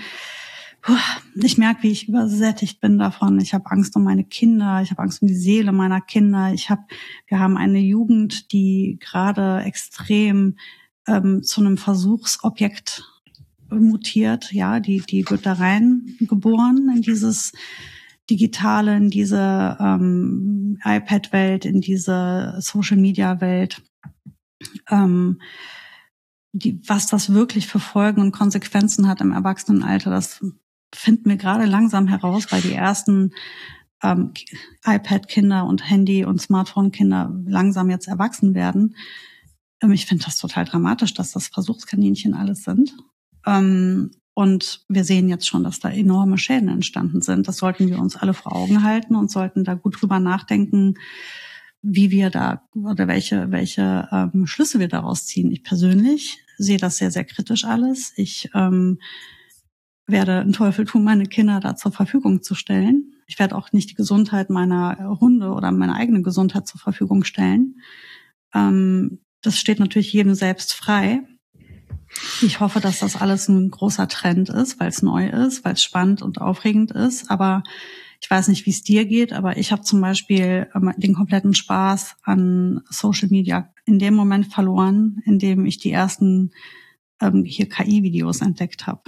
Ich merke, wie ich übersättigt bin davon. Ich habe Angst um meine Kinder. Ich habe Angst um die Seele meiner Kinder. Ich habe, wir haben eine Jugend, die gerade extrem ähm, zu einem Versuchsobjekt mutiert. Ja, die, die wird da rein geboren in dieses Digitale, in diese ähm, iPad-Welt, in diese Social-Media-Welt. Ähm, die, was das wirklich für Folgen und Konsequenzen hat im Erwachsenenalter, das finden wir gerade langsam heraus, weil die ersten ähm, iPad-Kinder und Handy- und Smartphone-Kinder langsam jetzt erwachsen werden. Ähm, ich finde das total dramatisch, dass das Versuchskaninchen alles sind. Ähm, und wir sehen jetzt schon, dass da enorme Schäden entstanden sind. Das sollten wir uns alle vor Augen halten und sollten da gut drüber nachdenken, wie wir da oder welche welche ähm, Schlüsse wir daraus ziehen. Ich persönlich sehe das sehr, sehr kritisch alles. Ich ähm, werde einen Teufel tun, meine Kinder da zur Verfügung zu stellen. Ich werde auch nicht die Gesundheit meiner Hunde oder meine eigene Gesundheit zur Verfügung stellen. Ähm, das steht natürlich jedem selbst frei. Ich hoffe, dass das alles ein großer Trend ist, weil es neu ist, weil es spannend und aufregend ist. Aber ich weiß nicht, wie es dir geht, aber ich habe zum Beispiel den kompletten Spaß an Social Media in dem Moment verloren, in dem ich die ersten ähm, hier K I-Videos entdeckt habe.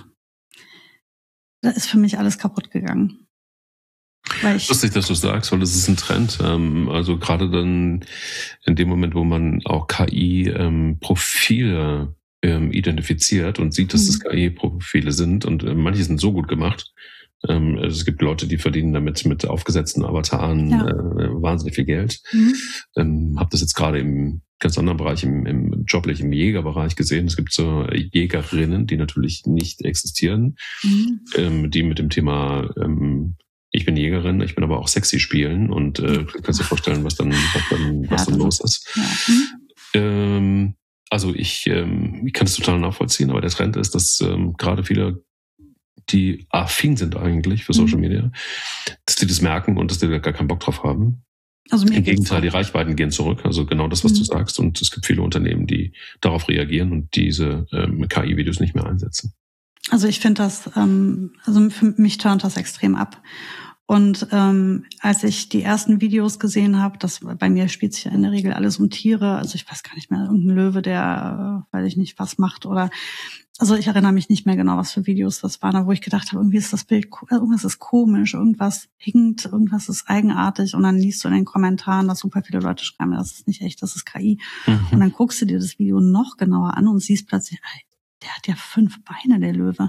Da ist für mich alles kaputt gegangen. Weil ich Lustig, dass du sagst, weil das ist ein Trend. Ähm, also gerade dann in dem Moment, wo man auch K I-Profile ähm, identifiziert und sieht, dass mhm. das K I-Profile sind und äh, manche sind so gut gemacht. Ähm, also es gibt Leute, die verdienen damit mit aufgesetzten Avataren ja. äh, wahnsinnig viel Geld. Mhm. Ähm, habe das jetzt gerade im ganz anderen Bereich, im, im joblich, im Jägerbereich gesehen. Es gibt so Jägerinnen, die natürlich nicht existieren, mhm. ähm, die mit dem Thema ähm, ich bin Jägerin, ich bin aber auch sexy spielen und äh, kannst dir vorstellen, was dann, was dann, was ja, dann los ist. Ja. Mhm. Ähm, also ich, ähm, ich kann es total nachvollziehen, aber der Trend ist, dass ähm, gerade viele, die affin sind eigentlich für Social Media, dass die das merken und dass die da gar keinen Bock drauf haben. Also Im Gegenteil, die Reichweiten gehen zurück. Also genau das, was mhm. du sagst. Und es gibt viele Unternehmen, die darauf reagieren und diese ähm, K I-Videos nicht mehr einsetzen. Also ich finde das, ähm, also für mich turnt das extrem ab. Und ähm, als ich die ersten Videos gesehen habe, das bei mir spielt sich ja in der Regel alles um Tiere, also ich weiß gar nicht mehr, irgendein Löwe, der, äh, weiß ich nicht, was macht oder, also ich erinnere mich nicht mehr genau, was für Videos das waren, wo ich gedacht habe, irgendwie ist das Bild, irgendwas ist komisch, irgendwas hinkt, irgendwas ist eigenartig und dann liest du in den Kommentaren, dass super viele Leute schreiben, das ist nicht echt, das ist K I. Mhm. Und dann guckst du dir das Video noch genauer an und siehst plötzlich, der hat ja fünf Beine, der Löwe.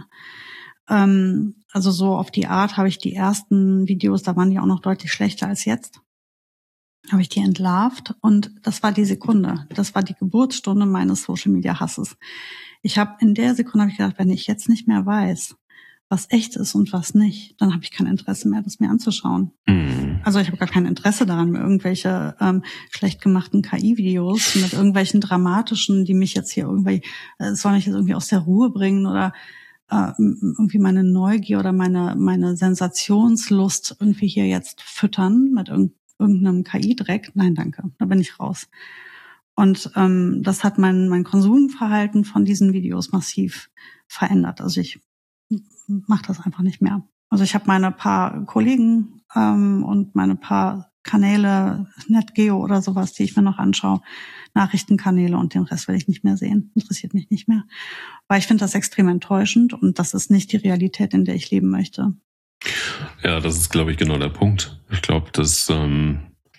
Ähm, also so auf die Art habe ich die ersten Videos, da waren die auch noch deutlich schlechter als jetzt, habe ich die entlarvt und das war die Sekunde, das war die Geburtsstunde meines Social-Media-Hasses. Ich habe in der Sekunde habe ich gedacht, wenn ich jetzt nicht mehr weiß, was echt ist und was nicht, dann habe ich kein Interesse mehr, das mir anzuschauen. Mhm. Also ich habe gar kein Interesse daran, mir irgendwelche ähm, schlecht gemachten K I-Videos mit irgendwelchen dramatischen, die mich jetzt hier irgendwie, äh, sollen mich jetzt irgendwie aus der Ruhe bringen oder äh, irgendwie meine Neugier oder meine meine Sensationslust irgendwie hier jetzt füttern mit irg- irgendeinem K I-Dreck. Nein, danke, da bin ich raus. Und ähm, das hat mein mein Konsumverhalten von diesen Videos massiv verändert. Also ich mache das einfach nicht mehr. Also ich habe meine paar Kollegen ähm, und meine paar Kanäle, NetGeo oder sowas, die ich mir noch anschaue, Nachrichtenkanäle und den Rest will ich nicht mehr sehen. Interessiert mich nicht mehr. Weil ich finde das extrem enttäuschend und das ist nicht die Realität, in der ich leben möchte. Ja, das ist, glaube ich, genau der Punkt. Ich glaube, dass ähm,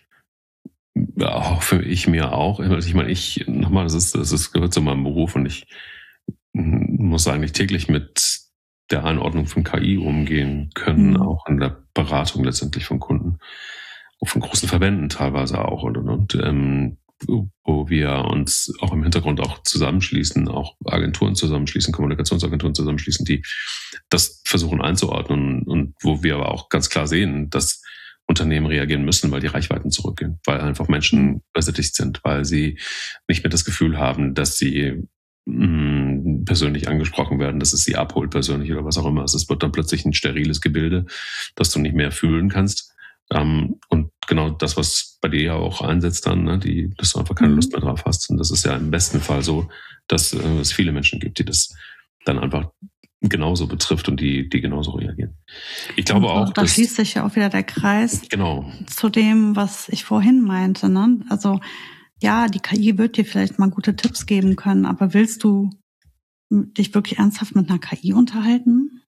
ja, auch für ich mir auch, ich meine, ich, nochmal, das ist, das ist, gehört zu meinem Beruf und ich muss eigentlich täglich mit der Einordnung von K I umgehen können, mhm. auch in der Beratung letztendlich von Kunden, auch von großen Verbänden teilweise auch und und und, ähm, wo wir uns auch im Hintergrund auch zusammenschließen, auch Agenturen zusammenschließen, Kommunikationsagenturen zusammenschließen, die das versuchen einzuordnen und wo wir aber auch ganz klar sehen, dass Unternehmen reagieren müssen, weil die Reichweiten zurückgehen, weil einfach Menschen übersättigt sind, weil sie nicht mehr das Gefühl haben, dass sie mh, persönlich angesprochen werden, dass es sie abholt persönlich oder was auch immer. Also es wird dann plötzlich ein steriles Gebilde, das du nicht mehr fühlen kannst. Ähm, und genau das, was bei dir ja auch einsetzt dann, ne, die, dass du einfach keine Lust mehr drauf hast. Und das ist ja im besten Fall so, dass äh, es viele Menschen gibt, die das dann einfach genauso betrifft und die, die genauso reagieren. Ich glaube auch, da schließt sich ja auch wieder der Kreis genau. zu dem, was ich vorhin meinte, ne? Also, ja, die K I wird dir vielleicht mal gute Tipps geben können, aber willst du dich wirklich ernsthaft mit einer K I unterhalten?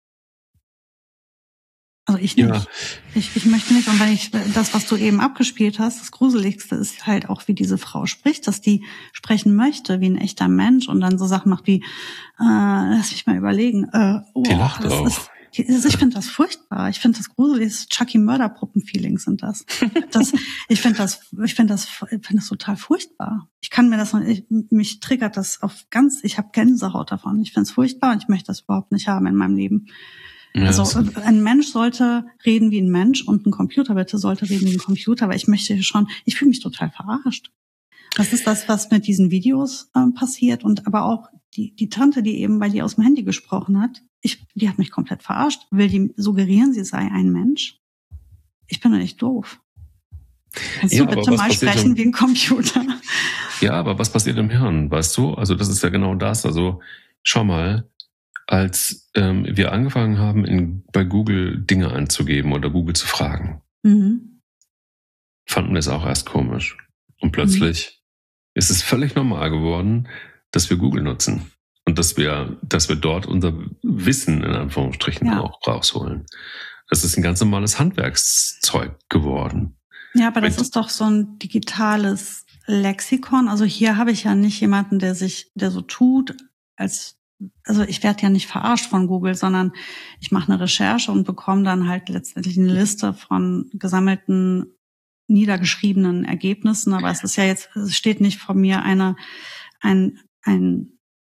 Also ich nicht. Ja. Ich, ich möchte nicht. Und wenn ich das, was du eben abgespielt hast, das Gruseligste ist halt auch, wie diese Frau spricht, dass die sprechen möchte wie ein echter Mensch und dann so Sachen macht wie, äh, lass mich mal überlegen. Äh, oh, die lacht das auch. Ist, die, also ich finde das furchtbar. Ich finde das gruselig. Chucky-Mörder-Puppen-Feelings sind das. das ich finde das, ich finde das, ich finde das total furchtbar. Ich kann mir das, ich, mich triggert das auf ganz, ich habe Gänsehaut davon. Ich finde es furchtbar und ich möchte das überhaupt nicht haben in meinem Leben. Also ein Mensch sollte reden wie ein Mensch und ein Computer bitte sollte reden wie ein Computer, weil ich möchte schon, ich fühle mich total verarscht. Das ist das, was mit diesen Videos äh, passiert und aber auch die die Tante, die eben bei dir aus dem Handy gesprochen hat, ich, die hat mich komplett verarscht. Will die suggerieren, sie sei ein Mensch? ich bin doch nicht doof. Kannst ja, du bitte mal sprechen wie ein Computer? Ja, aber was passiert im Hirn, weißt du? Also das ist ja genau das. Also schau mal, als ähm, wir angefangen haben, in, bei Google Dinge einzugeben oder Google zu fragen, mhm. fanden wir es auch erst komisch. Und plötzlich mhm. ist es völlig normal geworden, dass wir Google nutzen und dass wir, dass wir dort unser Wissen in Anführungsstrichen ja. auch rausholen. Das ist ein ganz normales Handwerkszeug geworden. Ja, aber das Mit, ist doch so ein digitales Lexikon. Also hier habe ich ja nicht jemanden, der sich, der so tut, als, also ich werde ja nicht verarscht von Google, sondern ich mache eine Recherche und bekomme dann halt letztendlich eine Liste von gesammelten, niedergeschriebenen Ergebnissen. Aber es ist ja jetzt, es steht nicht vor mir eine, ein, ein,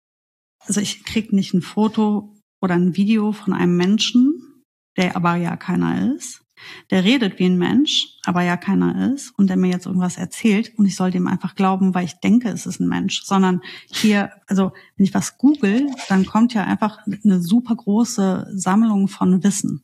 also ich kriege nicht ein Foto oder ein Video von einem Menschen, der aber ja keiner ist. Der redet wie ein Mensch, aber ja keiner ist und der mir jetzt irgendwas erzählt und ich soll dem einfach glauben, weil ich denke, es ist ein Mensch, sondern hier, also wenn ich was google, dann kommt ja einfach eine super große Sammlung von Wissen,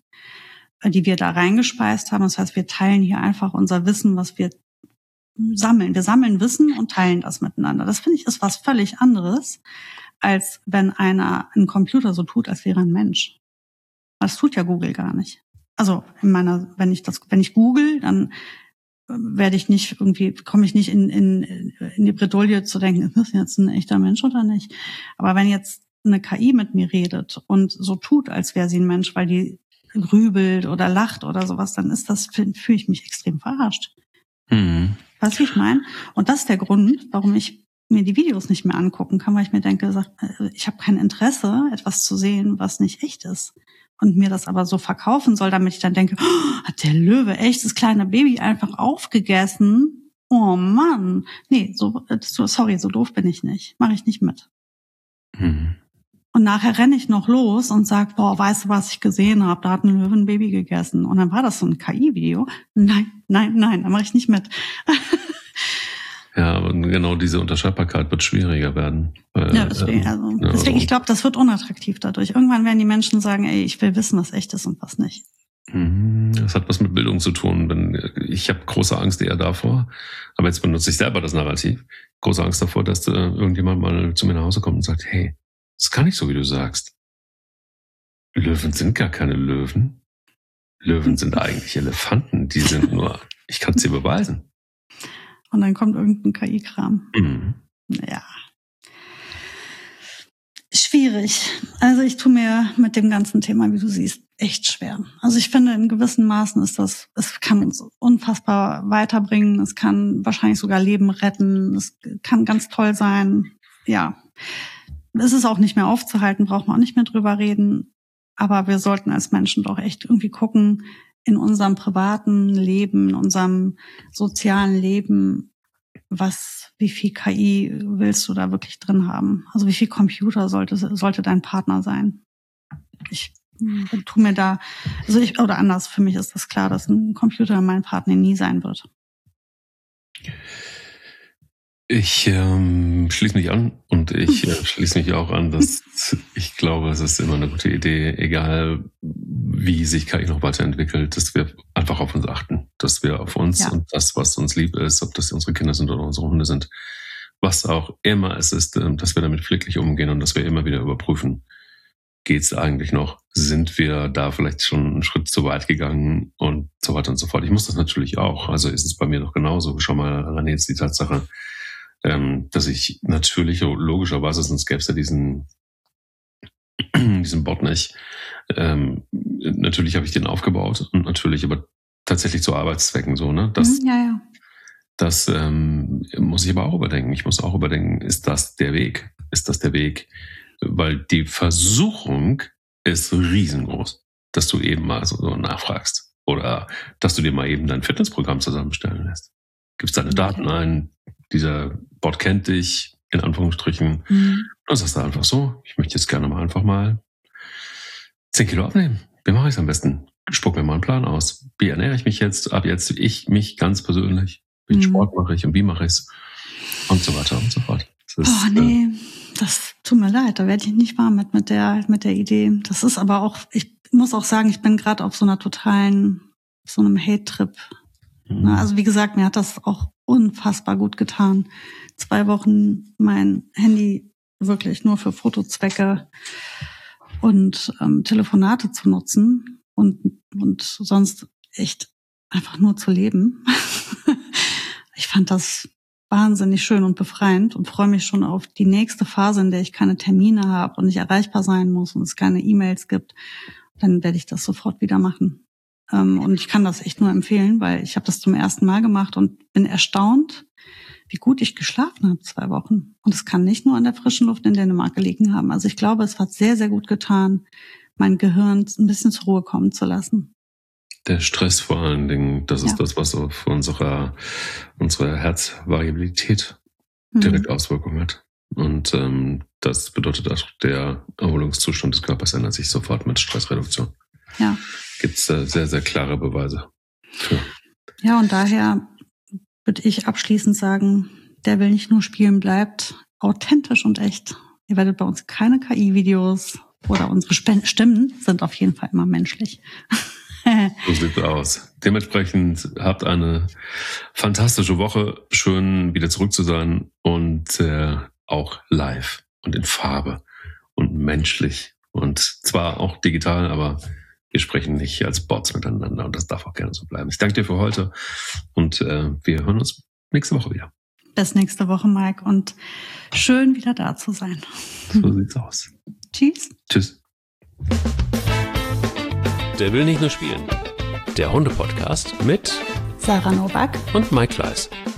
die wir da reingespeist haben. Das heißt, wir teilen hier einfach unser Wissen, was wir sammeln. Wir sammeln Wissen und teilen das miteinander. Das finde ich ist was völlig anderes, als wenn einer, ein Computer so tut, als wäre ein Mensch. Das tut ja Google gar nicht. Also in meiner, wenn ich das, wenn ich google, dann werde ich nicht irgendwie, komme ich nicht in, in, in die Bredouille zu denken, ist das jetzt ein echter Mensch oder nicht? Aber wenn jetzt eine K I mit mir redet und so tut, als wäre sie ein Mensch, weil die grübelt oder lacht oder sowas, dann ist das, fühle ich mich extrem verarscht. Mhm. Weißt du, wie ich meine? Und das ist der Grund, warum ich mir die Videos nicht mehr angucken kann, weil ich mir denke, ich habe kein Interesse, etwas zu sehen, was nicht echt ist. Und mir das aber so verkaufen soll, damit ich dann denke, oh, hat der Löwe echt das kleine Baby einfach aufgegessen? Oh Mann. Nee, so, sorry, so doof bin ich nicht. Mache ich nicht mit. Mhm. Und nachher renne ich noch los und sag, boah, weißt du, was ich gesehen habe? Da hat ein Löwe ein Baby gegessen. Und dann war das so ein K I-Video. Nein, nein, nein, da mache ich nicht mit. Ja, aber genau diese Unterscheidbarkeit wird schwieriger werden. Weil, ja, deswegen, also, ja, deswegen ich glaube, das wird unattraktiv dadurch. Irgendwann werden die Menschen sagen, ey, ich will wissen, was echt ist und was nicht. Das hat was mit Bildung zu tun. Wenn, ich habe große Angst eher davor, aber jetzt benutze ich selber das Narrativ, große Angst davor, dass äh, irgendjemand mal zu mir nach Hause kommt und sagt, hey, das ist gar nicht so, wie du sagst. Löwen sind gar keine Löwen. Löwen sind eigentlich Elefanten. Die sind nur, ich kann es dir beweisen. Und dann kommt irgendein K I-Kram. Mhm. Ja. Schwierig. Also ich tue mir mit dem ganzen Thema, wie du siehst, echt schwer. Also ich finde, in gewissen Maßen ist das, es kann uns unfassbar weiterbringen. Es kann wahrscheinlich sogar Leben retten. Es kann ganz toll sein. Ja. Es ist auch nicht mehr aufzuhalten, braucht man auch nicht mehr drüber reden. Aber wir sollten als Menschen doch echt irgendwie gucken, in unserem privaten Leben, in unserem sozialen Leben, was, wie viel K I willst du da wirklich drin haben? Also wie viel Computer sollte, sollte dein Partner sein? Ich tu mir da, also ich, oder anders, für mich ist das klar, dass ein Computer mein Partner nie sein wird. Ich ähm, schließe mich an und ich äh, schließe mich auch an, dass ich glaube, es ist immer eine gute Idee, egal wie sich K I noch weiterentwickelt, dass wir einfach auf uns achten, dass wir auf uns ja. und das, was uns lieb ist, ob das unsere Kinder sind oder unsere Hunde sind, was auch immer es ist, dass wir damit pfleglich umgehen und dass wir immer wieder überprüfen, geht es eigentlich noch, sind wir da vielleicht schon einen Schritt zu weit gegangen und so weiter und so fort. Ich muss das natürlich auch, also ist es bei mir noch genauso, schau mal an jetzt die Tatsache, Ähm, dass ich natürlich logischerweise, sonst gäbe es ja diesen, diesen Bot nicht. Ähm, natürlich habe ich den aufgebaut und natürlich aber tatsächlich zu Arbeitszwecken so, ne? Das, ja, ja. das ähm, muss ich aber auch überdenken. Ich muss auch überdenken, ist das der Weg? Ist das der Weg? Weil die Versuchung ist riesengroß, dass du eben mal so, so nachfragst oder dass du dir mal eben dein Fitnessprogramm zusammenstellen lässt. Gibst deine Daten ein, dieser Bot kennt dich, in Anführungsstrichen. Mhm. Und sagst du einfach so, ich möchte jetzt gerne mal einfach mal zehn Kilo abnehmen. Wie mache ich es am besten? Spuck mir mal einen Plan aus. Wie ernähre ich mich jetzt? Ab jetzt ich, mich ganz persönlich. Welchen mhm. Sport mache ich und wie mache ich es? Und so weiter und so fort. Das ist, oh nee, äh, das tut mir leid, da werde ich nicht warm mit, mit, der, mit der Idee. Das ist aber auch, ich muss auch sagen, ich bin gerade auf so einer totalen so einem Hate-Trip. Mhm. Also wie gesagt, mir hat das auch unfassbar gut getan. Zwei Wochen mein Handy wirklich nur für Fotozwecke und ähm, Telefonate zu nutzen und, und sonst echt einfach nur zu leben. Ich fand das wahnsinnig schön und befreiend und freue mich schon auf die nächste Phase, in der ich keine Termine habe und nicht erreichbar sein muss und es keine E-Mails gibt. Dann werde ich das sofort wieder machen. Und ich kann das echt nur empfehlen, weil ich habe das zum ersten Mal gemacht und bin erstaunt, wie gut ich geschlafen habe, zwei Wochen. Und es kann nicht nur an der frischen Luft in Dänemark gelegen haben. Also ich glaube, es hat sehr, sehr gut getan, mein Gehirn ein bisschen zur Ruhe kommen zu lassen. Der Stress vor allen Dingen, das ist ja das, was auf unsere, unsere Herzvariabilität direkt mhm. Auswirkungen hat. Und ähm, das bedeutet auch, der Erholungszustand des Körpers ändert sich sofort mit Stressreduktion. Ja. Gibt es äh, sehr, sehr klare Beweise für. Ja, und daher würde ich abschließend sagen, der will nicht nur spielen, bleibt authentisch und echt. Ihr werdet bei uns keine K I-Videos oder unsere Stimmen sind auf jeden Fall immer menschlich. So sieht's aus. Dementsprechend habt eine fantastische Woche. Schön, wieder zurück zu sein und äh, auch live und in Farbe und menschlich und zwar auch digital, aber wir sprechen nicht als Bots miteinander und das darf auch gerne so bleiben. Ich danke dir für heute und äh, wir hören uns nächste Woche wieder. Bis nächste Woche, Mike, und schön wieder da zu sein. So sieht's aus. Tschüss. Tschüss. Der will nicht nur spielen. Der Hunde-Podcast mit Sarah Novak und Mike Kleiss.